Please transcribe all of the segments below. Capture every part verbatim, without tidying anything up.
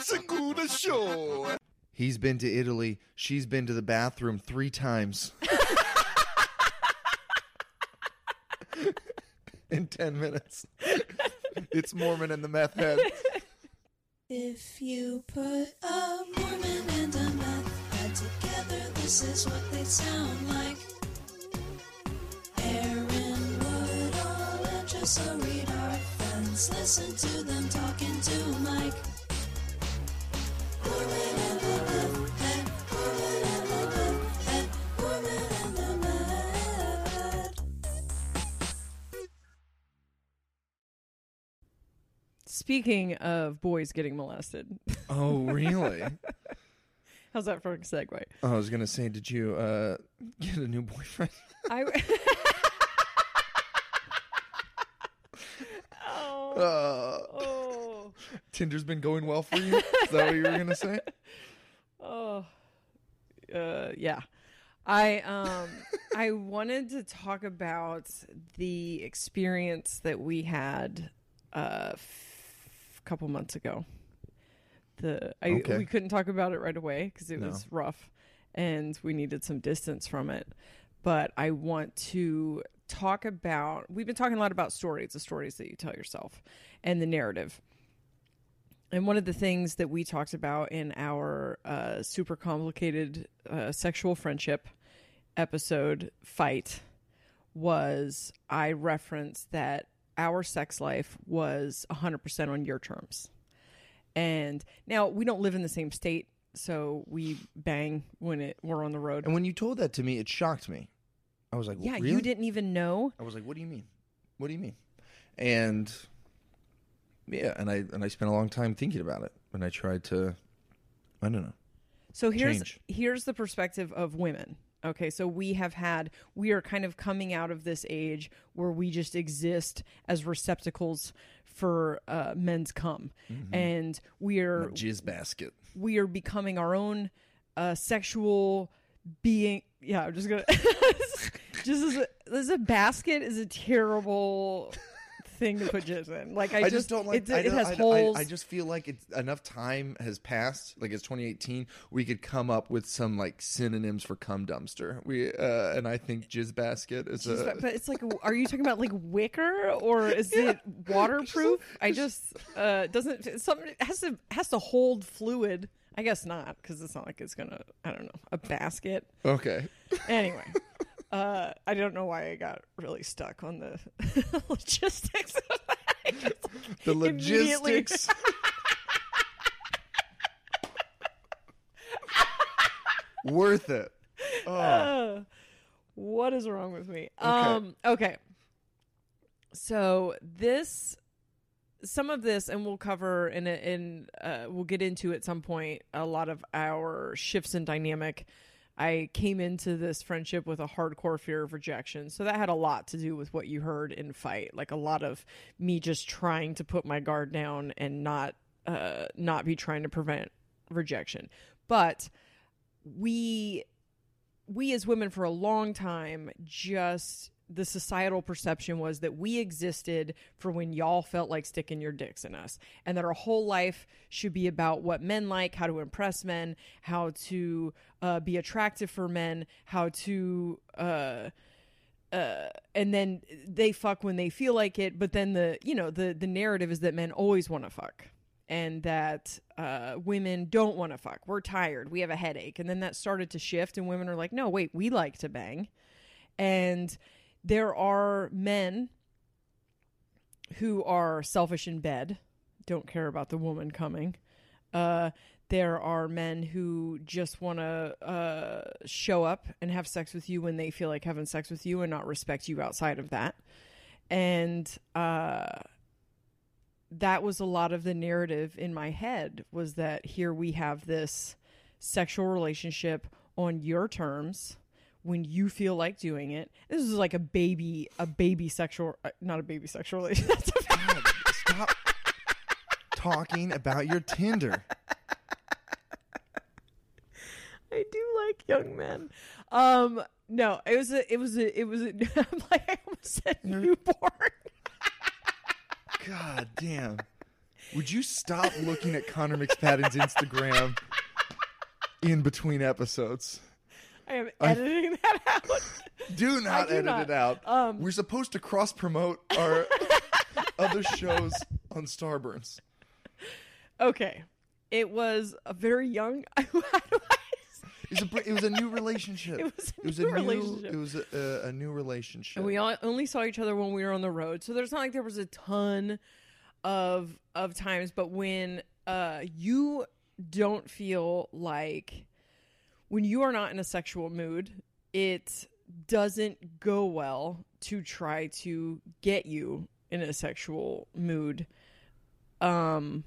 Segura Show. He's been to Italy. She's been to the bathroom three times. In ten minutes. It's Mormon and the meth head. If you put a Mormon and a meth head together, this is what they sound like. Aaron Woodall and Jessa Reed are friends. Listen to them talking to Mike. Mormon and the meth head, Mormon and the meth head, Mormon and the meth head. Speaking of boys getting molested. Oh, really? How's that for a segue? I was going to say, did you uh, get a new boyfriend? I... oh. Uh, oh. Tinder's been going well for you? Is that what you were going to say? Oh. Uh, yeah. I um I wanted to talk about the experience that we had uh, f- a couple months ago. The I, Okay. We couldn't talk about it right away because it No. was rough and we needed some distance from it. But I want to talk about, we've been talking a lot about stories, the stories that you tell yourself and the narrative. And one of the things that we talked about in our uh, super complicated uh, sexual friendship episode, Fight, was I referenced that our sex life was one hundred percent on your terms. And now we don't live in the same state, so we bang when it we're on the road. And when you told that to me, it shocked me. I was like, yeah, really? you didn't even know? I was like, what do you mean? What do you mean? And yeah, and I and I spent a long time thinking about it. And I tried to, I don't know. So here's Change. here's the perspective of women. Okay, so we have had, we are kind of coming out of this age where we just exist as receptacles for uh, men's cum. Mm-hmm. And we are, My jizz basket. we are becoming our own uh, sexual being. Yeah, I'm just going to, just as a, as a basket is a terrible thing to put jizz in. Like, I, I just, just don't like it, I it don't- has I, holes. I, I just feel like it's enough time has passed. Like it's twenty eighteen, we could come up with some like synonyms for cum dumpster. We uh, and I think jizz basket is Just- a. but it's like, are you talking about like wicker or is Yeah. it waterproof? I just uh doesn't something it has to has to hold fluid. I guess not because it's not like it's gonna. I don't know, a basket. Okay. Anyway, uh, I don't know why I got really stuck on the logistics of that. I just The immediately- logistics. Worth it. Oh. Uh, what is wrong with me? Um, okay. So this, some of this, and we'll cover in, a, in uh, we'll get into at some point a lot of our shifts in dynamic. I came into this friendship with a hardcore fear of rejection. So that had a lot to do with what you heard in Fight. Like a lot of me just trying to put my guard down and not, uh, not be trying to prevent rejection. But we, we as women for a long time, just the societal perception was that we existed for when y'all felt like sticking your dicks in us, and that our whole life should be about what men like, how to impress men, how to uh, be attractive for men, how to, uh, uh, and then they fuck when they feel like it. But then the, you know, the, the narrative is that men always want to fuck. And that uh, women don't want to fuck. We're tired. We have a headache. And then that started to shift. And women are like, no, wait, we like to bang. And there are men who are selfish in bed, don't care about the woman coming. Uh, there are men who just want to uh, show up and have sex with you when they feel like having sex with you and not respect you outside of that. And uh that was a lot of the narrative in my head, was that here we have this sexual relationship on your terms when you feel like doing it. This is like a baby, a baby sexual, uh, not a baby sexual relationship. God, stop talking about your Tinder. I do like young men. Um, no, it was a, it was a, it was a, I'm like, I almost said newborn. God damn. Would you stop looking at Connor McSpadden's Instagram in between episodes? I am editing I, that out. Do not do edit not. it out. Um, We're supposed to cross promote our other shows on Starburns. Okay. It was a very young. How do I It was, a, it was a new relationship. It was a it was new a new relationship. It was a, a, a new relationship. And we all, only saw each other when we were on the road, so there's not like there was a ton of of times. But when uh, you don't feel like when you are not in a sexual mood, it doesn't go well to try to get you in a sexual mood. Um,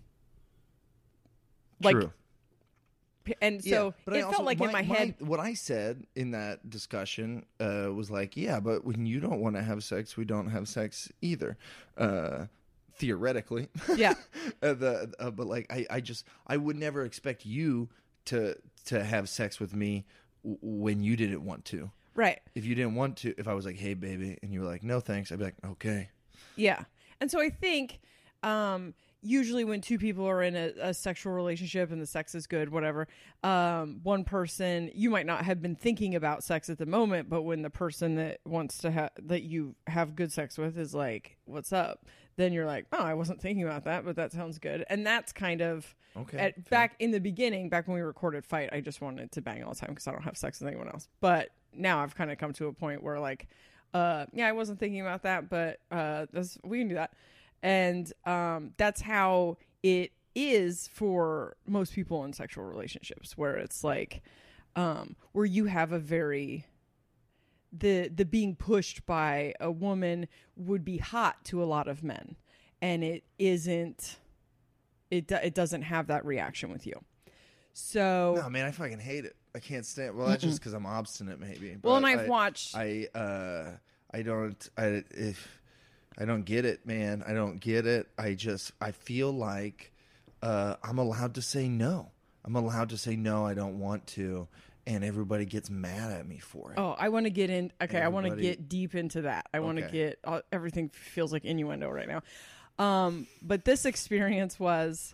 like. True. And so yeah, but it I felt also, like my, in my head. my, what I said in that discussion uh, was like, yeah, but when you don't want to have sex, we don't have sex either. Uh, theoretically. Yeah. uh, the, uh, but like, I, I just, I would never expect you to, to have sex with me w- when you didn't want to. Right. If you didn't want to, if I was like, hey, baby, and you were like, no, thanks, I'd be like, okay. Yeah. And so I think um, usually when two people are in a, a sexual relationship and the sex is good, whatever, um, one person, you might not have been thinking about sex at the moment, but when the person that wants to have, that you have good sex with is like, what's up? Then you're like, oh, I wasn't thinking about that, but that sounds good. And that's kind of, Okay. at, back in the beginning, back when we recorded Fight, I just wanted to bang all the time because I don't have sex with anyone else. But now I've kind of come to a point where like, uh, yeah, I wasn't thinking about that, but uh, that's, we can do that. And um, that's how it is for most people in sexual relationships, where it's like, um, where you have a very, the the being pushed by a woman would be hot to a lot of men, and it isn't, it do, it doesn't have that reaction with you. So No, man, I fucking hate it. I can't stand. Well, that's just because I'm obstinate, maybe. well, But and I've I, watched. I uh, I don't. I if I don't get it, man. I don't get it. I just. I feel like uh, I'm allowed to say no. I'm allowed to say no. I don't want to, and everybody gets mad at me for it. Oh, I want to get in. Okay, I want to Everybody- get deep into that. I want to Okay. get. Uh, everything feels like innuendo right now. Um, but this experience was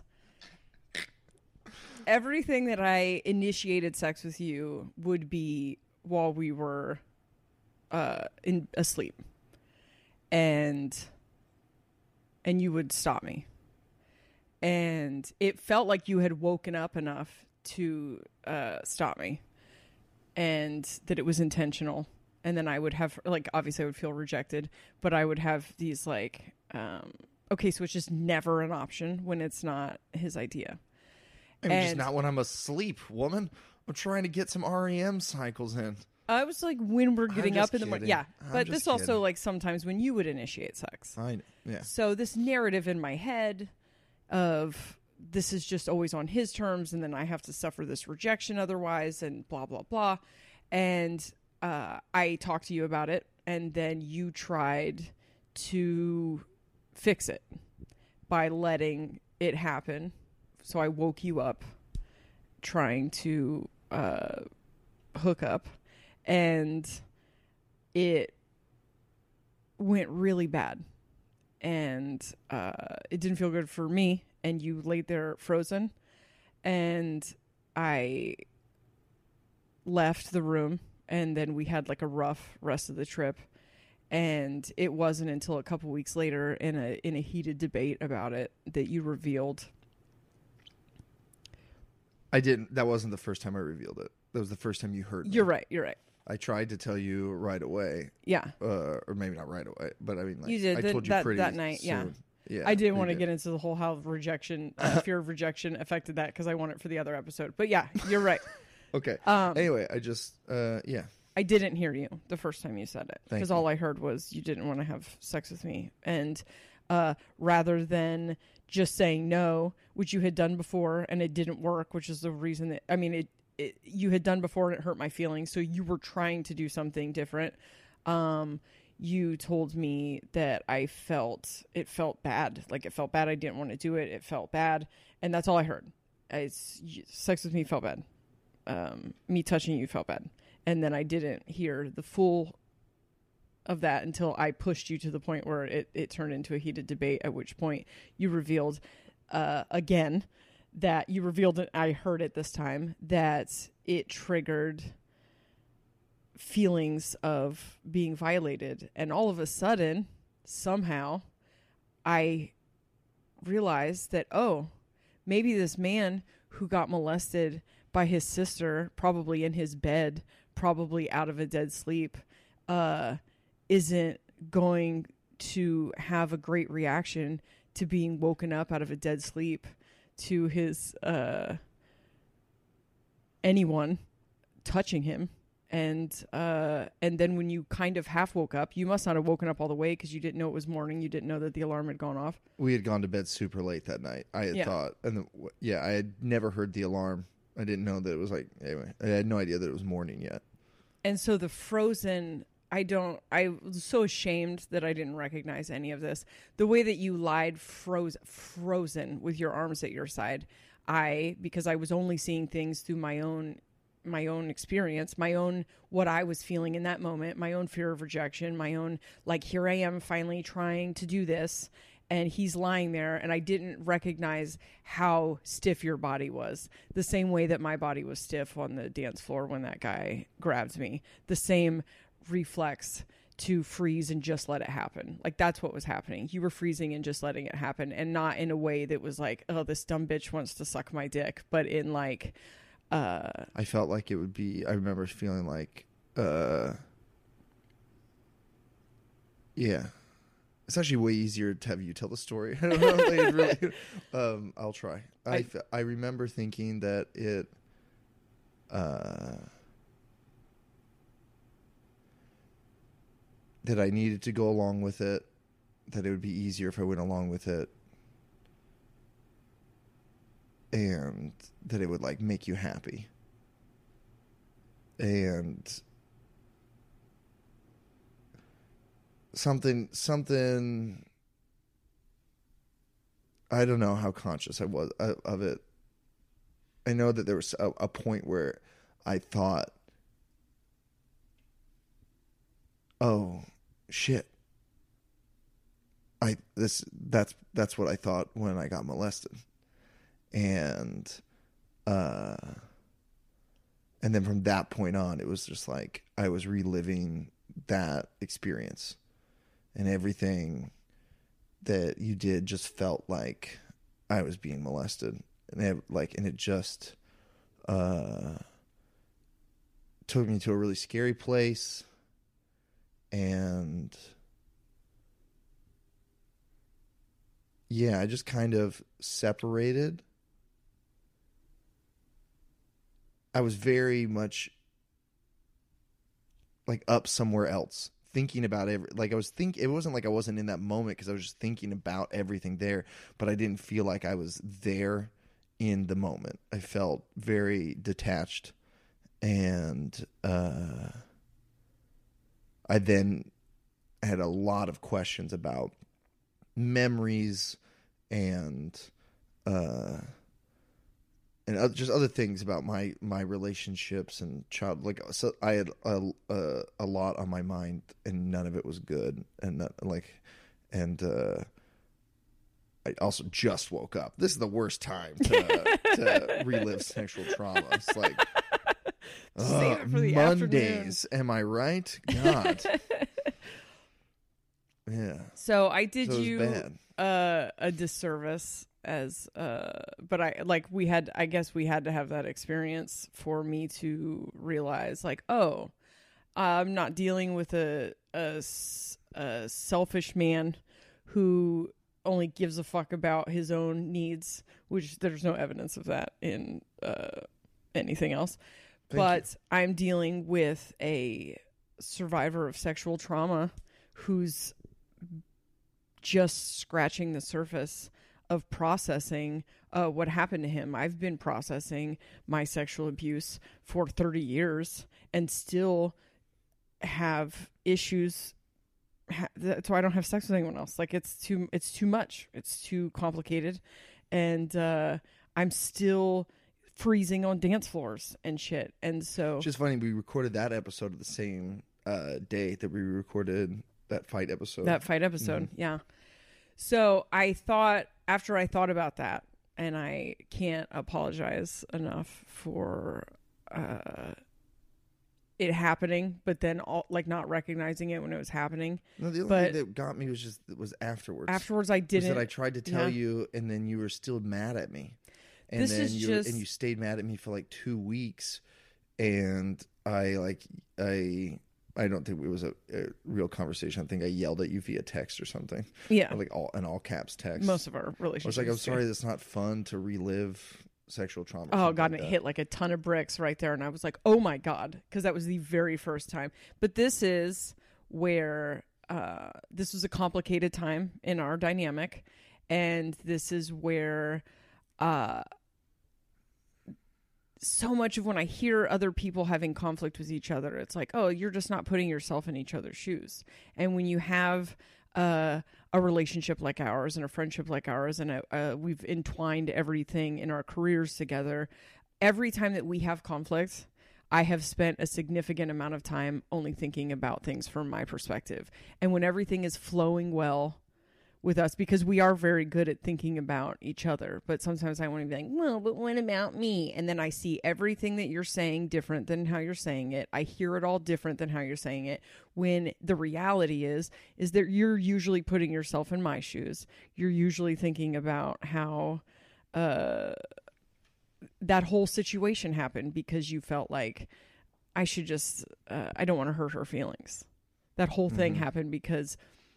everything that I initiated sex with you would be while we were uh, in asleep, and and you would stop me, and it felt like you had woken up enough to uh, stop me, and that it was intentional. And then I would have, like, obviously I would feel rejected, but I would have these like, um, okay, so it's just never an option when it's not his idea. I'm just and- not when I'm asleep, woman. I'm trying to get some R E M cycles in. I was like when we're I'm getting just up in the morning. kidding. Yeah. I'm But just this also kidding. like sometimes when you would initiate sex. I yeah. So this narrative in my head of this is just always on his terms, and then I have to suffer this rejection otherwise, and blah, blah, blah. And uh, I talked to you about it, and then you tried to fix it by letting it happen. So I woke you up trying to uh, hook up, and it went really bad. And uh, it didn't feel good for me, and you laid there frozen, and I left the room, and then we had like a rough rest of the trip. And it wasn't until a couple weeks later in a in a heated debate about it that you revealed. I didn't. That wasn't the first time I revealed it. That was the first time you heard me. You're right. You're right. I tried to tell you right away, Yeah. uh, or maybe not right away, but I mean, like, You did. I Th- told you that- pretty that night, yeah. soon. Yeah, I didn't we want to did. get into the whole how rejection, uh, fear of rejection affected that because I want it for the other episode. But yeah, you're right. Okay. Um, anyway, I just, uh, yeah. I didn't hear you the first time you said it Thank because you. all I heard was you didn't want to have sex with me. And uh, rather than just saying no, which you had done before and it didn't work, which is the reason that, I mean, it, it you had done before and it hurt my feelings. So you were trying to do something different. Um, you told me that I felt, it felt bad. Like it felt bad. I didn't want to do it. It felt bad. And that's all I heard. It's, sex with me felt bad. Um, me touching you felt bad. And then I didn't hear the full of that until I pushed you to the point where it, it turned into a heated debate, at which point you revealed uh, again, that you revealed it. I heard it this time that it triggered feelings of being violated. And all of a sudden, somehow, I realized that, oh, maybe this man who got molested by his sister, probably in his bed, probably out of a dead sleep, uh, isn't going to have a great reaction to being woken up out of a dead sleep to his uh, anyone touching him. And uh, and then when you kind of half woke up, you must not have woken up all the way because you didn't know it was morning. You didn't know that the alarm had gone off. We had gone to bed super late that night. I had Yeah. thought, and the, yeah, I had never heard the alarm. I didn't know that it was like, anyway, I had no idea that it was morning yet. And so the frozen, I don't, I was so ashamed that I didn't recognize any of this. The way that you lied froze, frozen with your arms at your side, I, because I was only seeing things through my own my own experience, my own, what I was feeling in that moment, my own fear of rejection, my own, like, here I am finally trying to do this. And he's lying there, and I didn't recognize how stiff your body was. The same way that my body was stiff on the dance floor when that guy grabbed me. The same reflex to freeze and just let it happen. Like, that's what was happening. You were freezing and just letting it happen, and not in a way that was like, oh, this dumb bitch wants to suck my dick, but in like, uh, I felt like it would be, I remember feeling like, uh, yeah. It's actually way easier to have you tell the story. I don't know. Like, it really, um, I'll try. I, I, I remember thinking that it, uh, that I needed to go along with it, that it would be easier if I went along with it, and that it would, like, make you happy. And something, something, I don't know how conscious I was of it. I know that there was a, a point where I thought, oh, shit. I, this, that's, that's what I thought when I got molested. And, uh, and then from that point on, it was just like, I was reliving that experience, and everything that you did just felt like I was being molested. And it, like, and it just, uh, took me to a really scary place. And yeah, I just kind of separated. I was very much like up somewhere else, thinking about every, like I was think it wasn't like I wasn't in that moment because I was just thinking about everything there, but I didn't feel like I was there in the moment. I felt very detached, and uh, I then had a lot of questions about memories and uh, and other, just other things about my, my relationships and child. Like, so I had a, a, a lot on my mind, and none of it was good. And not, like, and uh, I also just woke up. This is the worst time to, to relive sexual trauma. It's like, Save it for the Mondays. Am I right? God. Yeah. So I did So it was you bad. Uh, a disservice as uh, but I like we had I guess we had to have that experience for me to realize, like, oh, I'm not dealing with a a, s- a selfish man who only gives a fuck about his own needs, which there's no evidence of that in uh, anything else. Thank but you. I'm dealing with a survivor of sexual trauma who's just scratching the surface of processing uh, what happened to him. I've been processing my sexual abuse for thirty years and still have issues. Ha- that's why I don't have sex with anyone else. Like, it's too, it's too much. It's too complicated. And uh, I'm still freezing on dance floors and shit. And so It's just funny, we recorded that episode of the same uh, day that we recorded that fight episode. that fight episode. Yeah. So I thought after I thought about that, and I can't apologize enough for uh, it happening, but then all, like not recognizing it when it was happening. No, the only but thing that got me was just was afterwards. Afterwards, I didn't. Was that I tried to tell yeah. you, and then you were still mad at me, and This then is you just- and you stayed mad at me for like two weeks, and I like I I don't think it was a, a real conversation. I think I yelled at you via text or something. Yeah, Or like all an all caps text. most of our I relationships. was like, I'm do. sorry, that's not fun to relive sexual trauma. or Oh something god, and like it that. hit like a ton of bricks right there, and I was like, "Oh my god," because that was the very first time. But this is where uh, this was a complicated time in our dynamic, and this is where uh, so much of when I hear other people having conflict with each other, it's like, "Oh, you're just not putting yourself in each other's shoes." And when you have uh, a relationship like ours and a friendship like ours, and a, uh, we've entwined everything in our careers together, every time that we have conflict, I have spent a significant amount of time only thinking about things from my perspective. And when everything is flowing well with us, because we are very good at thinking about each other, but sometimes I want to be like, well, but what about me? And then I see everything that you're saying different than how you're saying it. I hear it all different than how you're saying it. When the reality is, is that you're usually putting yourself in my shoes. You're usually thinking about how uh, that whole situation happened because you felt like I should just, uh, I don't want to hurt her feelings. That whole thing Mhm. happened because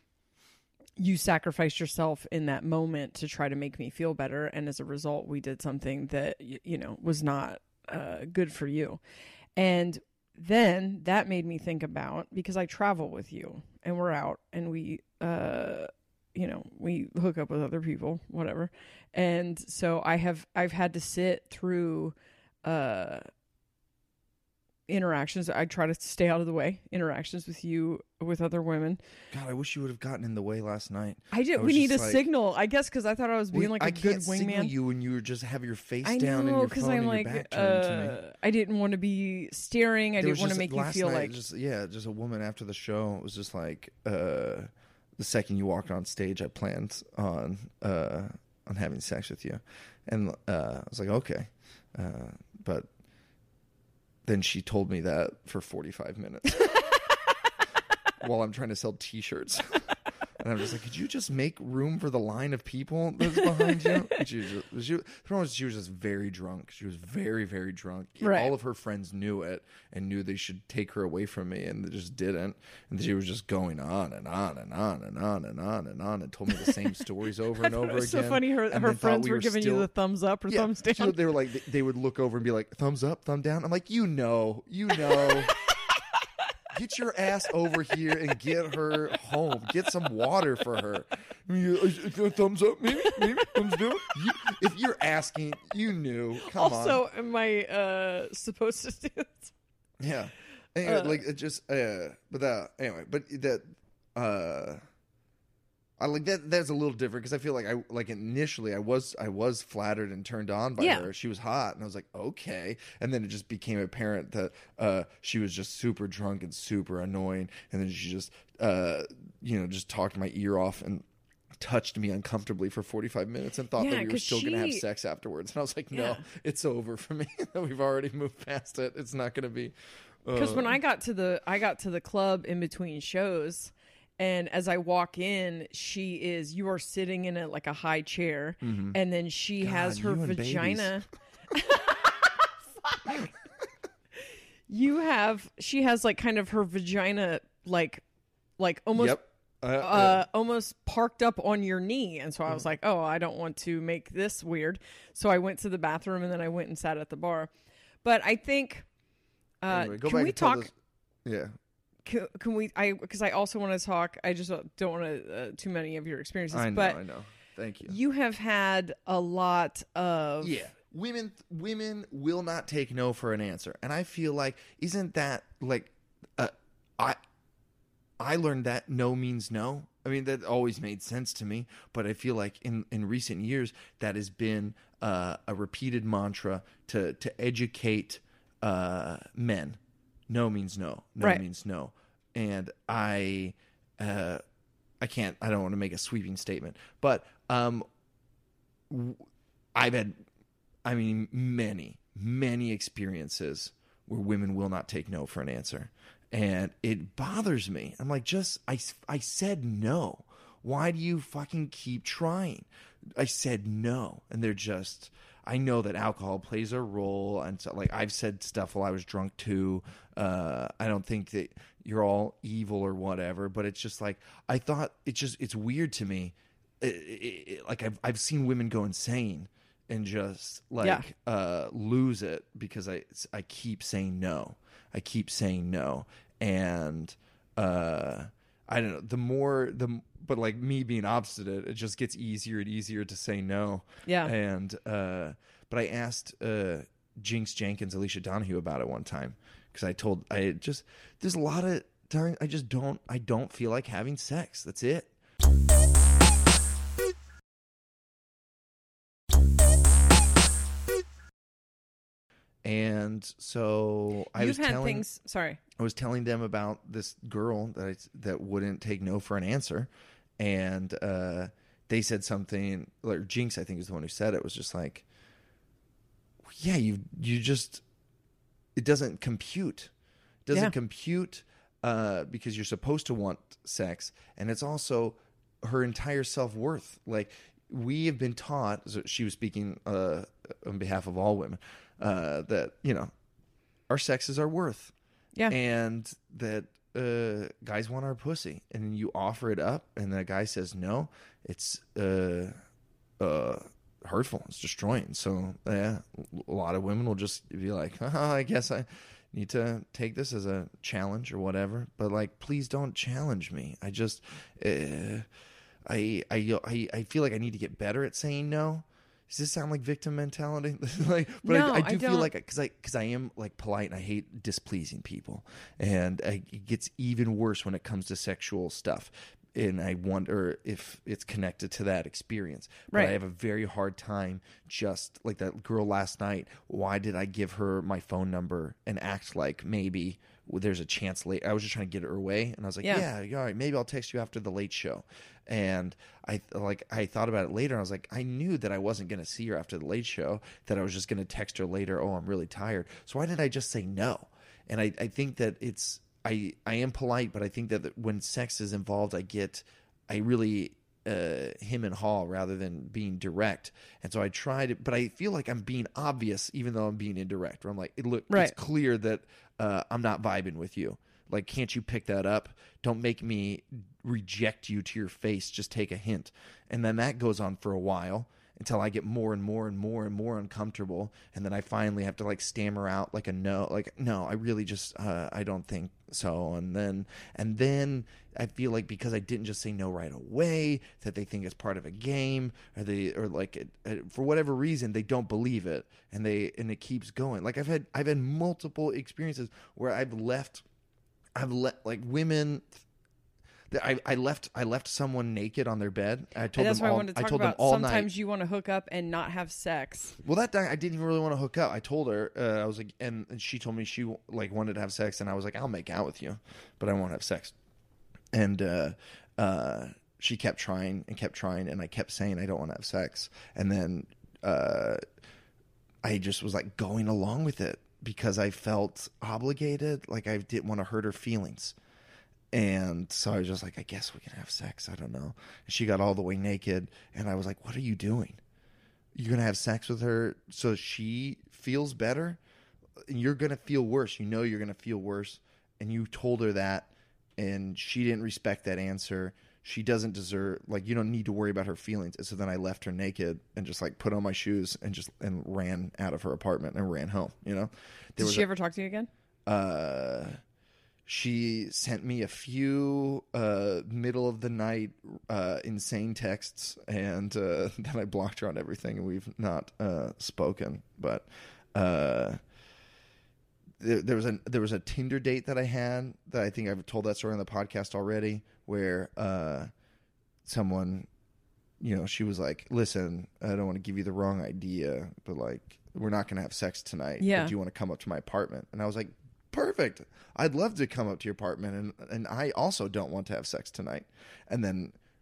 you sacrificed yourself in that moment to try to make me feel better. And as a result, we did something that, y- you know, was not uh, good for you. And then that made me think about, because I travel with you and we're out and we, uh, you know, we hook up with other people, whatever. And so I have, I've had to sit through, uh, interactions. I try to stay out of the way. Interactions with you, with other women. God, I wish you would have gotten in the way last night. I did. I we was need a just like- signal, I guess, because I thought I was being Well, like a I good can't signal wingman. you when you just have your face I down and know, your because phone I'm and like, your back turned to me. uh, I didn't want to be staring. I There didn't was want to just- make you last feel night, like. just yeah, just a woman after the show. It was just like uh, the second you walked on stage, I planned on uh, on having sex with you, and uh, I was like, okay, uh, but then she told me that for forty-five minutes while I'm trying to sell T-shirts. And I'm just like, could you just make room for the line of people that's behind you? And she was just, she, the problem was she was just very drunk. She was very, very drunk. Right. All of her friends knew it and knew they should take her away from me, and they just didn't. And she was just going on and on and on and on and on and on and told me the same stories over and over It was again. so funny. Her, and her then thought friends we were giving you still- the thumbs up or Yeah, thumbs down. so they were like, they, they would look over and be like, thumbs up, thumb down. I'm like, you know, you know. Get your ass over here and get her home. Get some water for her. You- uh, Thumbs up, maybe, maybe thumbs down. You, if you're asking, you knew. Come on. also, am I uh, supposed to do it? Yeah. Anyway, Uh, like it just uh but that anyway, but that uh I like that that's a little different because I feel like I like initially I was I was flattered and turned on by Yeah. her. She was hot and I was like, okay. And then it just became apparent that uh she was just super drunk and super annoying, and then she just uh you know, just talked my ear off and touched me uncomfortably for forty-five minutes and thought Yeah, that we were 'cause still going to have she- sex afterwards. And I was like, no, Yeah. it's over for me. We've already moved past it. It's not going to be Because when uh, I got to the I got to the club in between shows, and as I walk in, she is you are sitting in a like a high chair, and then she God, has her you and vagina. Fuck. You have she has like kind of her vagina like like almost Yep. Uh, uh, almost parked up on your knee. And so I was like, oh, I don't want to make this weird. So I went to the bathroom and then I went and sat at the bar. But I think, uh, anyway, go can back we and tell talk? this- Yeah. Can, can we? I because I also want to talk. I just don't want to uh, too many of your experiences. I know. but I know. Thank you. you have had a lot of Yeah. Women women will not take no for an answer. And I feel like isn't that like uh, I I learned that no means no. I mean that always made sense to me, but I feel like in, in recent years that has been uh, a repeated mantra to to educate uh, men. No means no. No Right. means no. And I uh, I can't I don't want to make a sweeping statement, but um I've had, I mean, many, many experiences where women will not take no for an answer. And it bothers me. I'm like, just, I, I said no. Why do you fucking keep trying? I said no. And they're just, I know that alcohol plays a role. And so, like, I've said stuff while I was drunk too. Uh, I don't think that you're all evil or whatever, but it's just like, I thought it's just, it's weird to me. It, it, it, like I've, I've seen women go insane and just like, Yeah. uh, lose it because I, I keep saying no. I keep saying no. And, uh, I don't know, the more, the, but like me being obstinate, it just gets easier and easier to say no. Yeah. And, uh, but I asked, uh, Jinx Jenkins, Alicia Donahue about it one time. Cause I told, I just, there's a lot of times I just don't, I don't feel like having sex. That's it. And so I You've was had telling, things. Sorry. I was telling them about this girl that I, that wouldn't take no for an answer, and uh, they said something. Like Jinx, I think, is the one who said it. Was just like, yeah, you you just it doesn't compute. It doesn't Yeah. compute uh, because you're supposed to want sex, and it's also her entire self worth. Like we have been taught. So she was speaking uh, on behalf of all women. Uh, that, you know, our sex is our worth. Yeah. And that uh, guys want our pussy. And you offer it up, and the guy says no. It's uh, uh, hurtful. It's destroying. So, yeah, a lot of women will just be like, oh, I guess I need to take this as a challenge or whatever. But, like, please don't challenge me. I just, uh, I, I, I, I feel like I need to get better at saying no. Does this sound like victim mentality? Like, but No, I, I do I feel don't. like because I because I am like polite and I hate displeasing people, and I, it gets even worse when it comes to sexual stuff. And I wonder if it's connected to that experience. But Right. I have a very hard time just like that girl last night. Why did I give her my phone number and act like maybe there's a chance late? I was just trying to get her away, and I was like, Yeah. yeah, all right, maybe I'll text you after the late show. And I like I thought about it later. And I was like, I knew that I wasn't going to see her after the late show, that I was just going to text her later. Oh, I'm really tired. So why did I just say no? And I, I think that it's I I am polite, but I think that when sex is involved, I get I really uh, him and haw rather than being direct. And so I tried it, but I feel like I'm being obvious, even though I'm being indirect. Where I'm like, it look, Right. it's clear that uh, I'm not vibing with you. Like, can't you pick that up? Don't make me reject you to your face. Just take a hint. And then that goes on for a while until I get more and more and more and more uncomfortable. And then I finally have to like stammer out like a no, like, no, I really just, uh, I don't think so. And then, and then I feel like because I didn't just say no right away, that they think it's part of a game, or they, or like, it, uh, for whatever reason, they don't believe it. And they, and it keeps going. Like I've had, I've had multiple experiences where I've left I've let like women. I, I left. I left someone naked on their bed. I told And that's them what all. I wanted to I talk told about. them all Sometimes night. you want to hook up and not have sex. Well, that night I didn't even really want to hook up. I told her. Uh, I was like, and, and she told me she like wanted to have sex, and I was like, I'll make out with you, but I won't have sex. And uh, uh, she kept trying and kept trying, and I kept saying I don't want to have sex, and then uh, I just was like going along with it because I felt obligated, like I didn't want to hurt her feelings. And so I was just like, I guess we can have sex. I don't know. And she got all the way naked, and I was like, what are you doing? You're going to have sex with her so she feels better? You're going to feel worse. You know you're going to feel worse. And you told her that, and she didn't respect that answer. She doesn't deserve, like, you don't need to worry about her feelings. And so then I left her naked and just like put on my shoes and just and ran out of her apartment and ran home, you know? There Did was she a- ever talk to you again? uh, she sent me a few uh, middle of the night uh, insane texts, and uh, then I blocked her on everything, and we've not uh, spoken. But uh, there, there was a there was a Tinder date that I had that I think I've told that story on the podcast already, where uh, someone, you know, she was like, "Listen, I don't want to give you the wrong idea, but like, we're not going to have sex tonight. Yeah. But do you want to come up to my apartment?" And I was like, perfect. I'd love to come up to your apartment. And, and I also don't want to have sex tonight. And then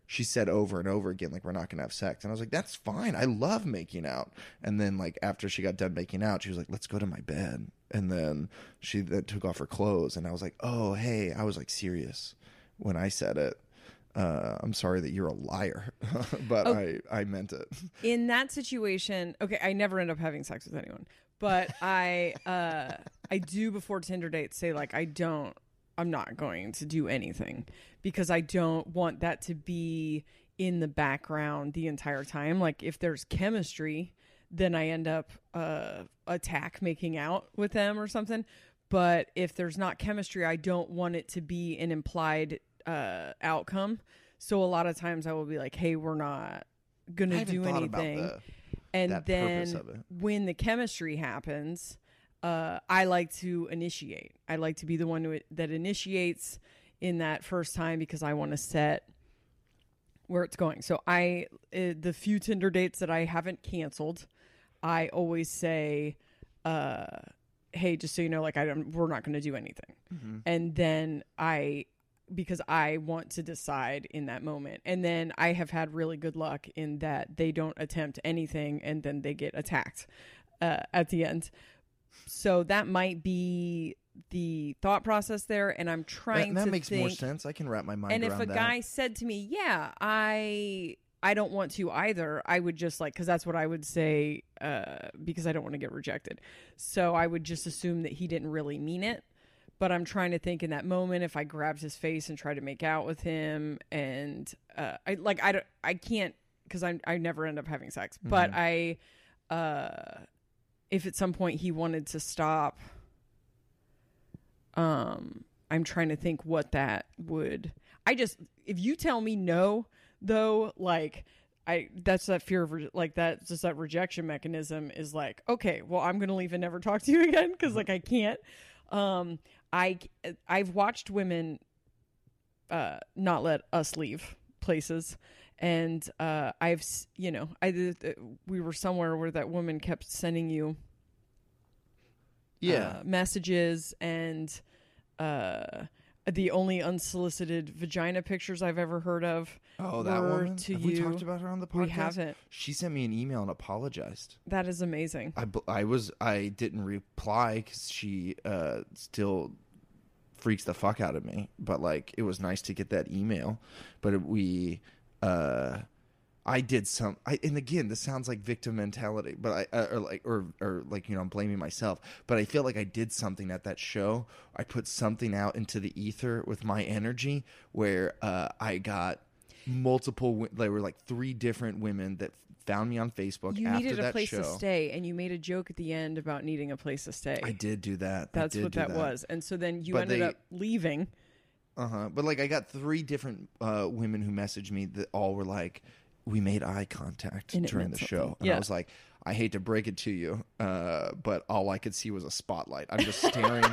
she said over and over again, like, we're not going to have sex. And I was like, that's fine. I love making out. And then, like, after she got done making out, she was like, let's go to my bed. And then she then took off her clothes. And I was like, oh, hey, I was, like, serious when I said it. Uh, I'm sorry that you're a liar, but Oh. I, I meant it. In that situation, okay, I never end up having sex with anyone, but I uh, I do before Tinder dates say, like, I don't, I'm not going to do anything because I don't want that to be in the background the entire time. Like, if there's chemistry, then I end up uh, attack making out with them or something. But if there's not chemistry, I don't want it to be an implied uh outcome. So a lot of times I will be like, hey, we're not gonna I haven't do thought about anything. the- And that purpose then of it. when the chemistry happens, uh I like to initiate. I like to be the one who, that initiates in that first time because I want to set where it's going. So I uh, the few Tinder dates that I haven't canceled, I always say, uh hey, just so you know, like, I don't, we're not going to do anything. Mm-hmm. And then I, because I want to decide in that moment. And then I have had really good luck in that they don't attempt anything and then they get attacked uh, at the end. So that might be the thought process there. And I'm trying That, that to makes think, more sense. I can wrap my mind and around if a that. guy said to me, yeah, I I don't want to either, I would just like, because that's what I would say, uh, because I don't want to get rejected. So I would just assume that he didn't really mean it. But I'm trying to think in that moment if I grabbed his face and tried to make out with him, and uh, I like I don't I can't because I I never end up having sex. Mm-hmm. But I, uh, if at some point he wanted to stop, um, I'm trying to think what that would. I just if you tell me no though, like. I that's that fear of re- like that just that rejection mechanism is like, okay, well, I'm gonna leave and never talk to you again because like I can't. Um, I I've watched women uh, not let us leave places, and uh, I've s- you know I we were somewhere where that woman kept sending you yeah. uh, messages and uh, the only unsolicited vagina pictures I've ever heard of. Oh, that were woman? to Have you. we talked about her on the podcast? We haven't. She sent me an email and apologized. That is amazing. I, bl- I was I didn't reply because she uh, still freaks the fuck out of me. But like, it was nice to get that email. But we, uh, I did some. I and again, this sounds like victim mentality, but I uh, or like or or like you know I'm blaming myself. But I feel like I did something at that show. I put something out into the ether with my energy where uh, I got multiple. wi- There were like three different women that found me on Facebook You after needed a that place show. to stay, and you made a joke at the end about needing a place to stay. I did do that. I That's did what do that, was. And so then you But ended they- up leaving. Uh huh. But like, I got three different uh, women who messaged me that all were like, "We made eye contact And it during meant the something. show," and Yeah. I was like, "I hate to break it to you, uh, but all I could see was a spotlight. I'm just staring."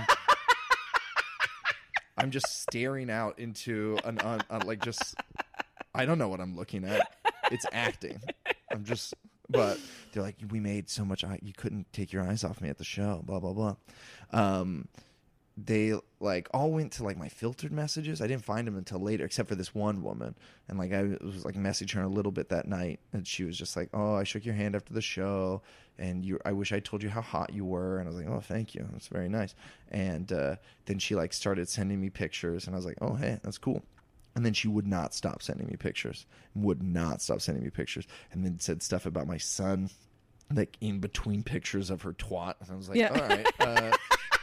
I'm just staring out into an un, uh, like just. I don't know what I'm looking at. It's acting. I'm just. But they're like, "We made so much eye. You couldn't take your eyes off me at the show." Blah blah blah. Um, they like all went to like my filtered messages. I didn't find them until later, except for this one woman. And like I was like messaging her a little bit that night, and she was just like, "Oh, I shook your hand after the show, and you. I wish I told you how hot you were." And I was like, "Oh, thank you. That's very nice." And uh, then she like started sending me pictures, and I was like, "Oh, hey, that's cool." And then she would not stop sending me pictures. Would not stop sending me pictures, and then said stuff about my son, like in between pictures of her twat. And I was like, Yeah. "All right." Uh,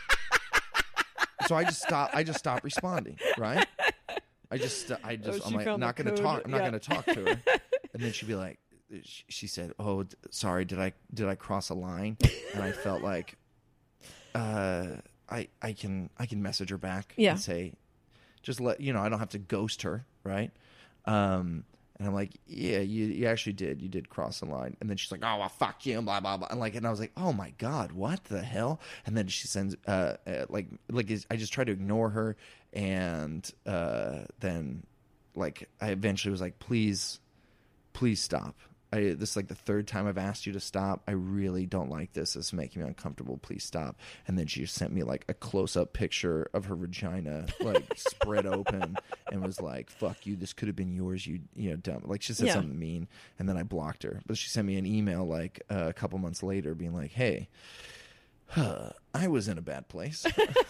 So I just stopped. I just stopped responding. Right. I just. I just. Oh, I'm she like found not the going to code. talk. I'm not Yeah. going to talk to her. And then she'd be like, she, she said, "Oh, d- sorry. Did I did I cross a line?" And I felt like, uh, I I can I can message her back Yeah. and say, just let you know I don't have to ghost her, right? Um. And I'm like, yeah, you, you actually did. You did cross the line. And then she's like, oh, well, fuck you, blah, blah, blah. And, like, and I was like, oh, my God, what the hell? And then she sends, uh, uh like, like is- I just tried to ignore her. And uh, then, like, I eventually was like, please, please stop. I, this is like the third time I've asked you to stop. I really don't like this. This is making me uncomfortable. Please stop. And then she just sent me like a close-up picture of her vagina, like spread open, and was like, fuck you. This could have been yours. You, you know, dumb. Like she said Yeah. something mean, and then I blocked her. But she sent me an email like uh, a couple months later being like, hey, huh, I was in a bad place.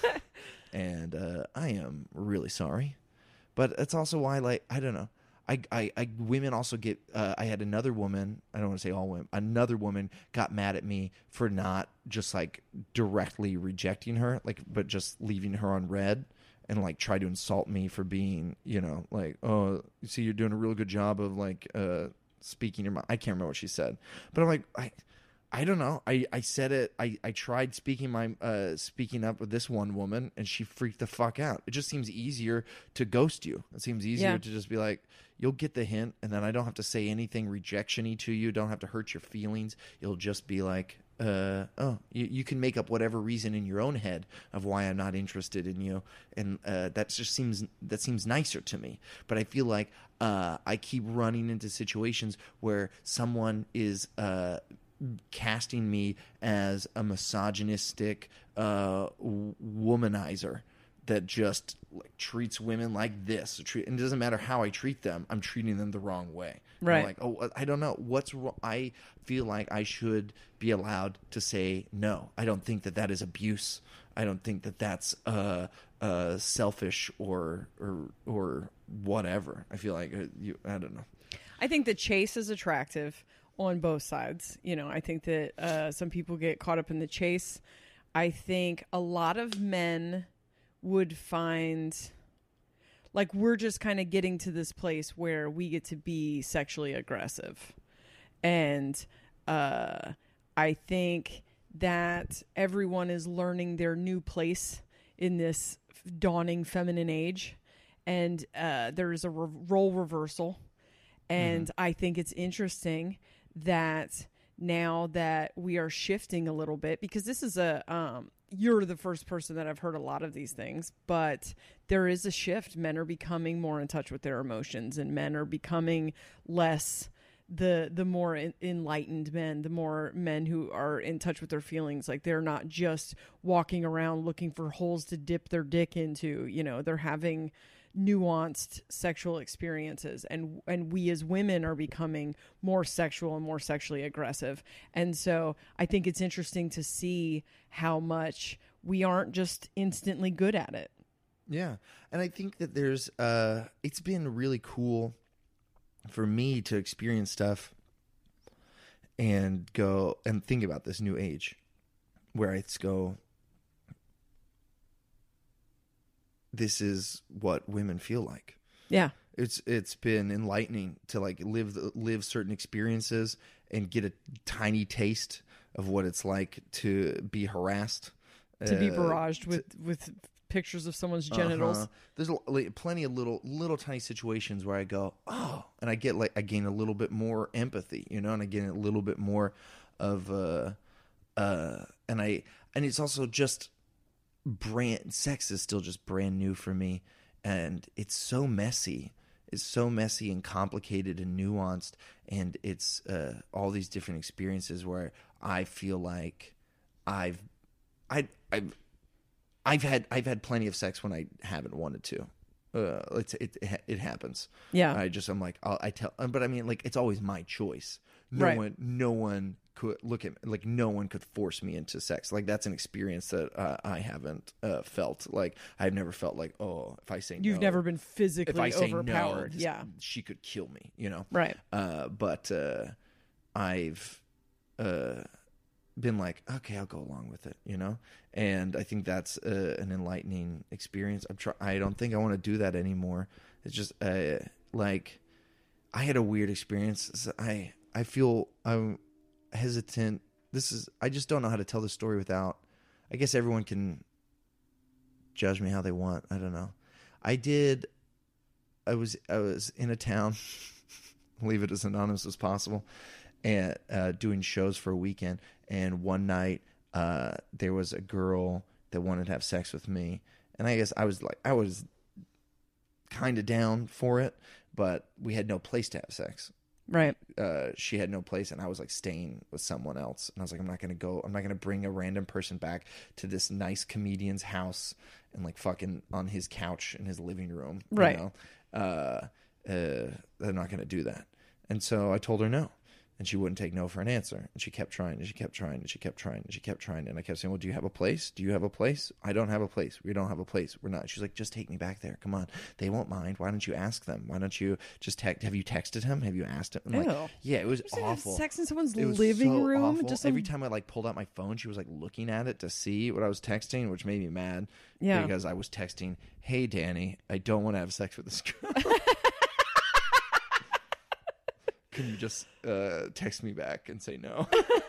And uh, I am really sorry. But it's also why, like, I don't know. I, I, I women also get, uh, I had another woman, I don't want to say all women, another woman got mad at me for not just like directly rejecting her, like, but just leaving her on red and like try to insult me for being, you know, like, oh, you see, you're doing a real good job of like uh, speaking your mind. I can't remember what she said, but I'm like, I, I don't know. I, I said it. I, I tried speaking my uh, speaking up with this one woman, and she freaked the fuck out. It just seems easier to ghost you. It seems easier Yeah. to just be like, you'll get the hint, and then I don't have to say anything rejection-y to you. Don't have to hurt your feelings. You'll just be like, uh, oh, you, you can make up whatever reason in your own head of why I'm not interested in you, and uh, that just seems that seems nicer to me. But I feel like uh, I keep running into situations where someone is. Uh, casting me as a misogynistic uh, w- womanizer that just like treats women like this. Treat, and it doesn't matter how I treat them, I'm treating them the wrong way. And I'm Right. like, oh, I don't know. What's wrong? I feel like I should be allowed to say no. I don't think that that is abuse. I don't think that that's uh, uh, selfish or, or, or whatever. I feel like, uh, you, I don't know. I think the chase is attractive on both sides. You know, I think that uh, some people get caught up in the chase. I think a lot of men would find, like, we're just kind of getting to this place where we get to be sexually aggressive. And uh, I think that everyone is learning their new place in this dawning feminine age. And uh, there is a re- role reversal. And mm-hmm. I think it's interesting that now that we are shifting a little bit, because this is a, um, you're the first person that I've heard a lot of these things, but there is a shift. Men are becoming more in touch with their emotions, and men are becoming less the, the more in, enlightened men, the more men who are in touch with their feelings. Like, they're not just walking around looking for holes to dip their dick into, you know, they're having nuanced sexual experiences, and and we as women are becoming more sexual and more sexually aggressive. And so I think it's interesting to see how much we aren't just instantly good at it. Yeah. And I think that there's uh it's been really cool for me to experience stuff and go and think about this new age where I go, this is what women feel like. Yeah. It's it's been enlightening to like live live certain experiences and get a tiny taste of what it's like to be harassed, to uh, be barraged to, with with pictures of someone's genitals. Uh-huh. There's like, plenty of little little tiny situations where I go, oh, and I get like I gain a little bit more empathy, you know, and I gain a little bit more of uh uh and I and it's also just brand sex is still just brand new for me, and it's so messy. It's so messy and complicated and nuanced, and it's uh, all these different experiences where I feel like I've I I've I've had I've had plenty of sex when I haven't wanted to. Uh, it's it it happens. Yeah. I just I'm like I'll, I tell, but I mean like it's always my choice. No right. one no one could look at like no one could force me into sex. Like that's an experience that uh, I haven't uh, felt. Like I've never felt like, oh, if I say you've no, never been physically if I say overpowered. No, yeah, she could kill me. You know. Right. Uh, but uh, I've uh, been like, okay, I'll go along with it. You know. And I think that's uh, an enlightening experience. I'm try- I don't think I want to do that anymore. It's just uh, like I had a weird experience. I I feel I'm hesitant. This is I just don't know how to tell the story without. I guess everyone can judge me how they want. I don't know. I did. I was I was in a town. Leave it as anonymous as possible, and uh, doing shows for a weekend. And one night, uh, there was a girl that wanted to have sex with me, and I guess I was like I was kind of down for it, but we had no place to have sex. Right. uh, she had no place, and I was like staying with someone else. And I was like, I'm not going to go, I'm not going to bring a random person back to this nice comedian's house and like fucking on his couch in his living room. Right. You know? uh, uh, I'm not going to do that. And so I told her no. And she wouldn't take no for an answer. And she kept trying and she kept trying and she kept trying and she kept trying. And I kept saying, well, do you have a place? Do you have a place? I don't have a place. We don't have a place. We're not. She's like, just take me back there. Come on. They won't mind. Why don't you ask them? Why don't you just text? Have you texted him? Have you asked him? I'm like, Ew. yeah, it was You're awful. Sex in someone's It was living so room. awful. Just Every some- time I like pulled out my phone, she was like looking at it to see what I was texting, which made me mad. Yeah. Because I was texting, hey, Danny, I don't want to have sex with this girl. Can you just uh, text me back and say no?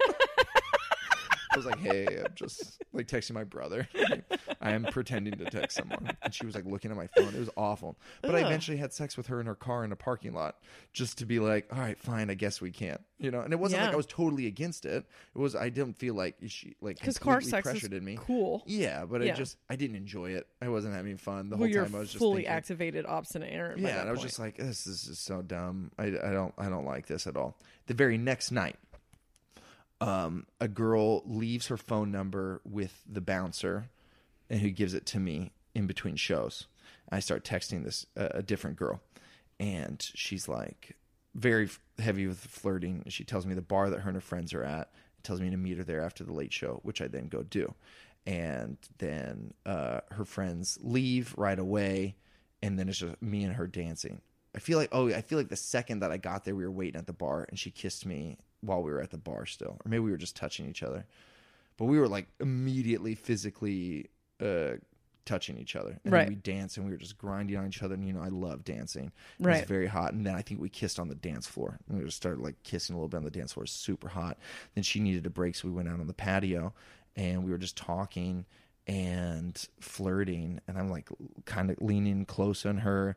I was like, hey, I'm just like texting my brother. I am pretending to text someone. And she was like looking at my phone. It was awful. But I Ugh. eventually had sex with her in her car in a parking lot just to be like, all right, fine, I guess we can't. You know, and it wasn't Yeah. like I was totally against it. It was, I didn't feel like she like Because car completely sex is pressured in me. cool. Yeah, but Yeah. it just, I didn't enjoy it. I wasn't having fun the Well, whole you're time. I was just fully thinking, activated, obstinate Aaron. by yeah, that and I was point. just like, this, this is so dumb. I, I don't I don't like this at all. The very next night, um, a girl leaves her phone number with the bouncer, and who gives it to me in between shows. I start texting this uh, a different girl, and she's like very f- heavy with flirting. She tells me the bar that her and her friends are at. Tells me to meet her there after the late show, which I then go do. And then uh, her friends leave right away, and then it's just me and her dancing. I feel like, oh, I feel like the second that I got there, we were waiting at the bar, and she kissed me while we were at the bar still. Or maybe we were just touching each other. But we were like immediately physically uh, touching each other. And Right. then we danced, and we were just grinding on each other. And, you know, I love dancing. It Right. was very hot. And then I think we kissed on the dance floor. And we just started like kissing a little bit on the dance floor. It was super hot. Then she needed a break, so we went out on the patio, and we were just talking and flirting. And I'm like kind of leaning close on her.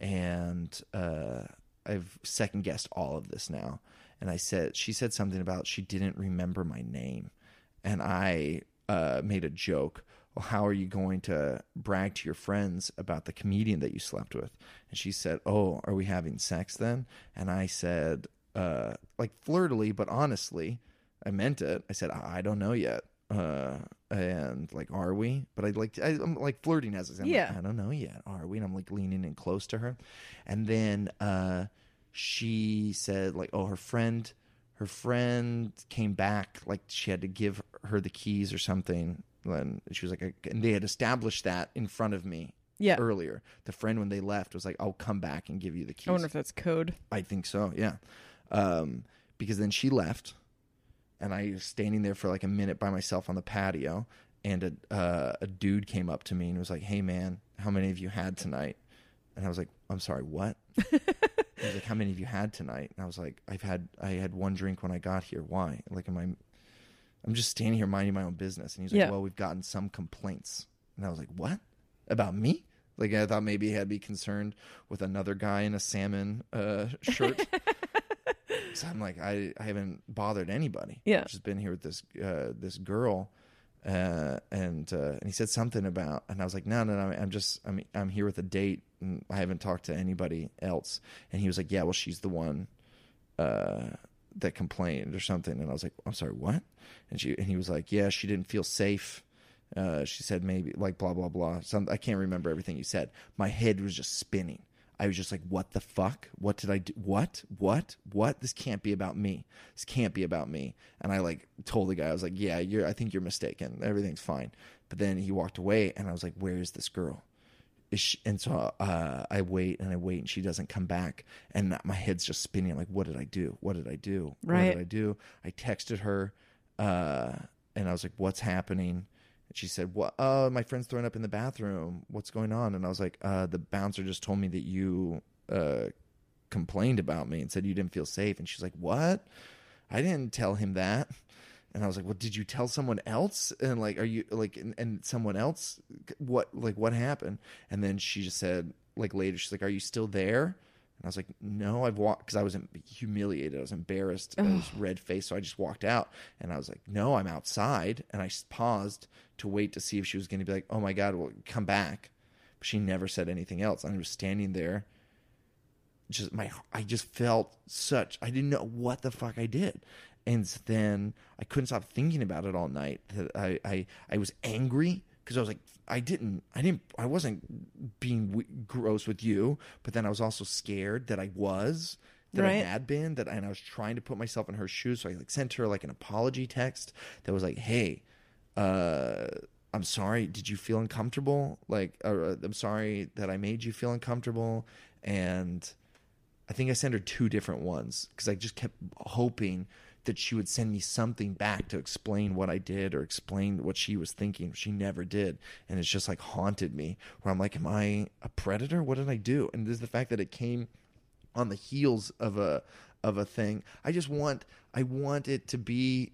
And uh, I've second guessed all of this now. And I said, she said something about she didn't remember my name. And I uh, made a joke. Well, how are you going to brag to your friends about the comedian that you slept with? And she said, oh, are we having sex then? And I said, uh, like flirtily, but honestly, I meant it. I said, I, I don't know yet. Uh, and like, are we? But I like, I, I'm like flirting as I'm Yeah. like, I don't know yet. Are we? And I'm like leaning in close to her. And then uh, she said like, oh, her friend, her friend came back. Like she had to give her the keys or something. And she was like, and they had established that in front of me yeah. earlier. The friend, when they left, was like, I'll come back and give you the keys. I wonder if that's code. I think so, yeah. Um, because then she left, and I was standing there for like a minute by myself on the patio, and a, uh, a dude came up to me and was like, hey, man, how many of you had tonight? And I was like, I'm sorry, what? He was like, how many of you had tonight? And I was like, I've had, I had one drink when I got here. Why? Like, am I... I'm just standing here minding my own business. And he's like, Yeah. well, we've gotten some complaints. And I was like, what? About me? Like, I thought maybe he had to be concerned with another guy in a salmon uh, shirt. So I'm like, I, I haven't bothered anybody. Yeah. I've just been here with this uh, this girl. Uh, and uh, and he said something about, and I was like, no, no, no, I'm just, I'm, I'm here with a date. And I haven't talked to anybody else. And he was like, yeah, well, she's the one uh, that complained or something. And I was like, I'm sorry, what? And she and he was like, yeah, she didn't feel safe. Uh, she said maybe like blah blah blah. Some I can't remember everything he said. My head was just spinning. I was just like, what the fuck? What did I do? What? What? What? This can't be about me. This can't be about me. And I like told the guy, I was like, yeah, you're. I think you're mistaken. Everything's fine. But then he walked away, and I was like, where is this girl? Is she, and so uh, I wait and I wait, and she doesn't come back, and my head's just spinning. Like, what did I do? What did I do? Right. What did I do? I texted her, uh, and I was like, what's happening? And she said, "What? Uh, my friend's throwing up in the bathroom. What's going on?" And I was like, uh, "The bouncer just told me that you uh, complained about me and said you didn't feel safe." And she's like, "What? I didn't tell him that." And I was like, "Well, did you tell someone else?" And like, are you like, and, and someone else? What? Like, what happened? And then she just said, like later, she's like, "Are you still there?" And I was like, no, I've walked, because I was humiliated. I was embarrassed. I was red faced. So I just walked out, and I was like, no, I'm outside. And I paused to wait to see if she was going to be like, oh my God, well, come back. But she never said anything else. I was standing there just my I just felt such I didn't know what the fuck I did. And then I couldn't stop thinking about it all night. I I, I was angry because I was like, I didn't, I didn't, I wasn't being w- gross with you, but then I was also scared that I was, that right. I had been, that, and I was trying to put myself in her shoes. So I like sent her like an apology text that was like, hey, uh, I'm sorry. Did you feel uncomfortable? Like, uh, I'm sorry that I made you feel uncomfortable. And I think I sent her two different ones because I just kept hoping that she would send me something back to explain what I did or explain what she was thinking. She never did. And it's just like haunted me where I'm like, am I a predator? What did I do? And this is the fact that it came on the heels of a, of a thing. I just want, I want it to be,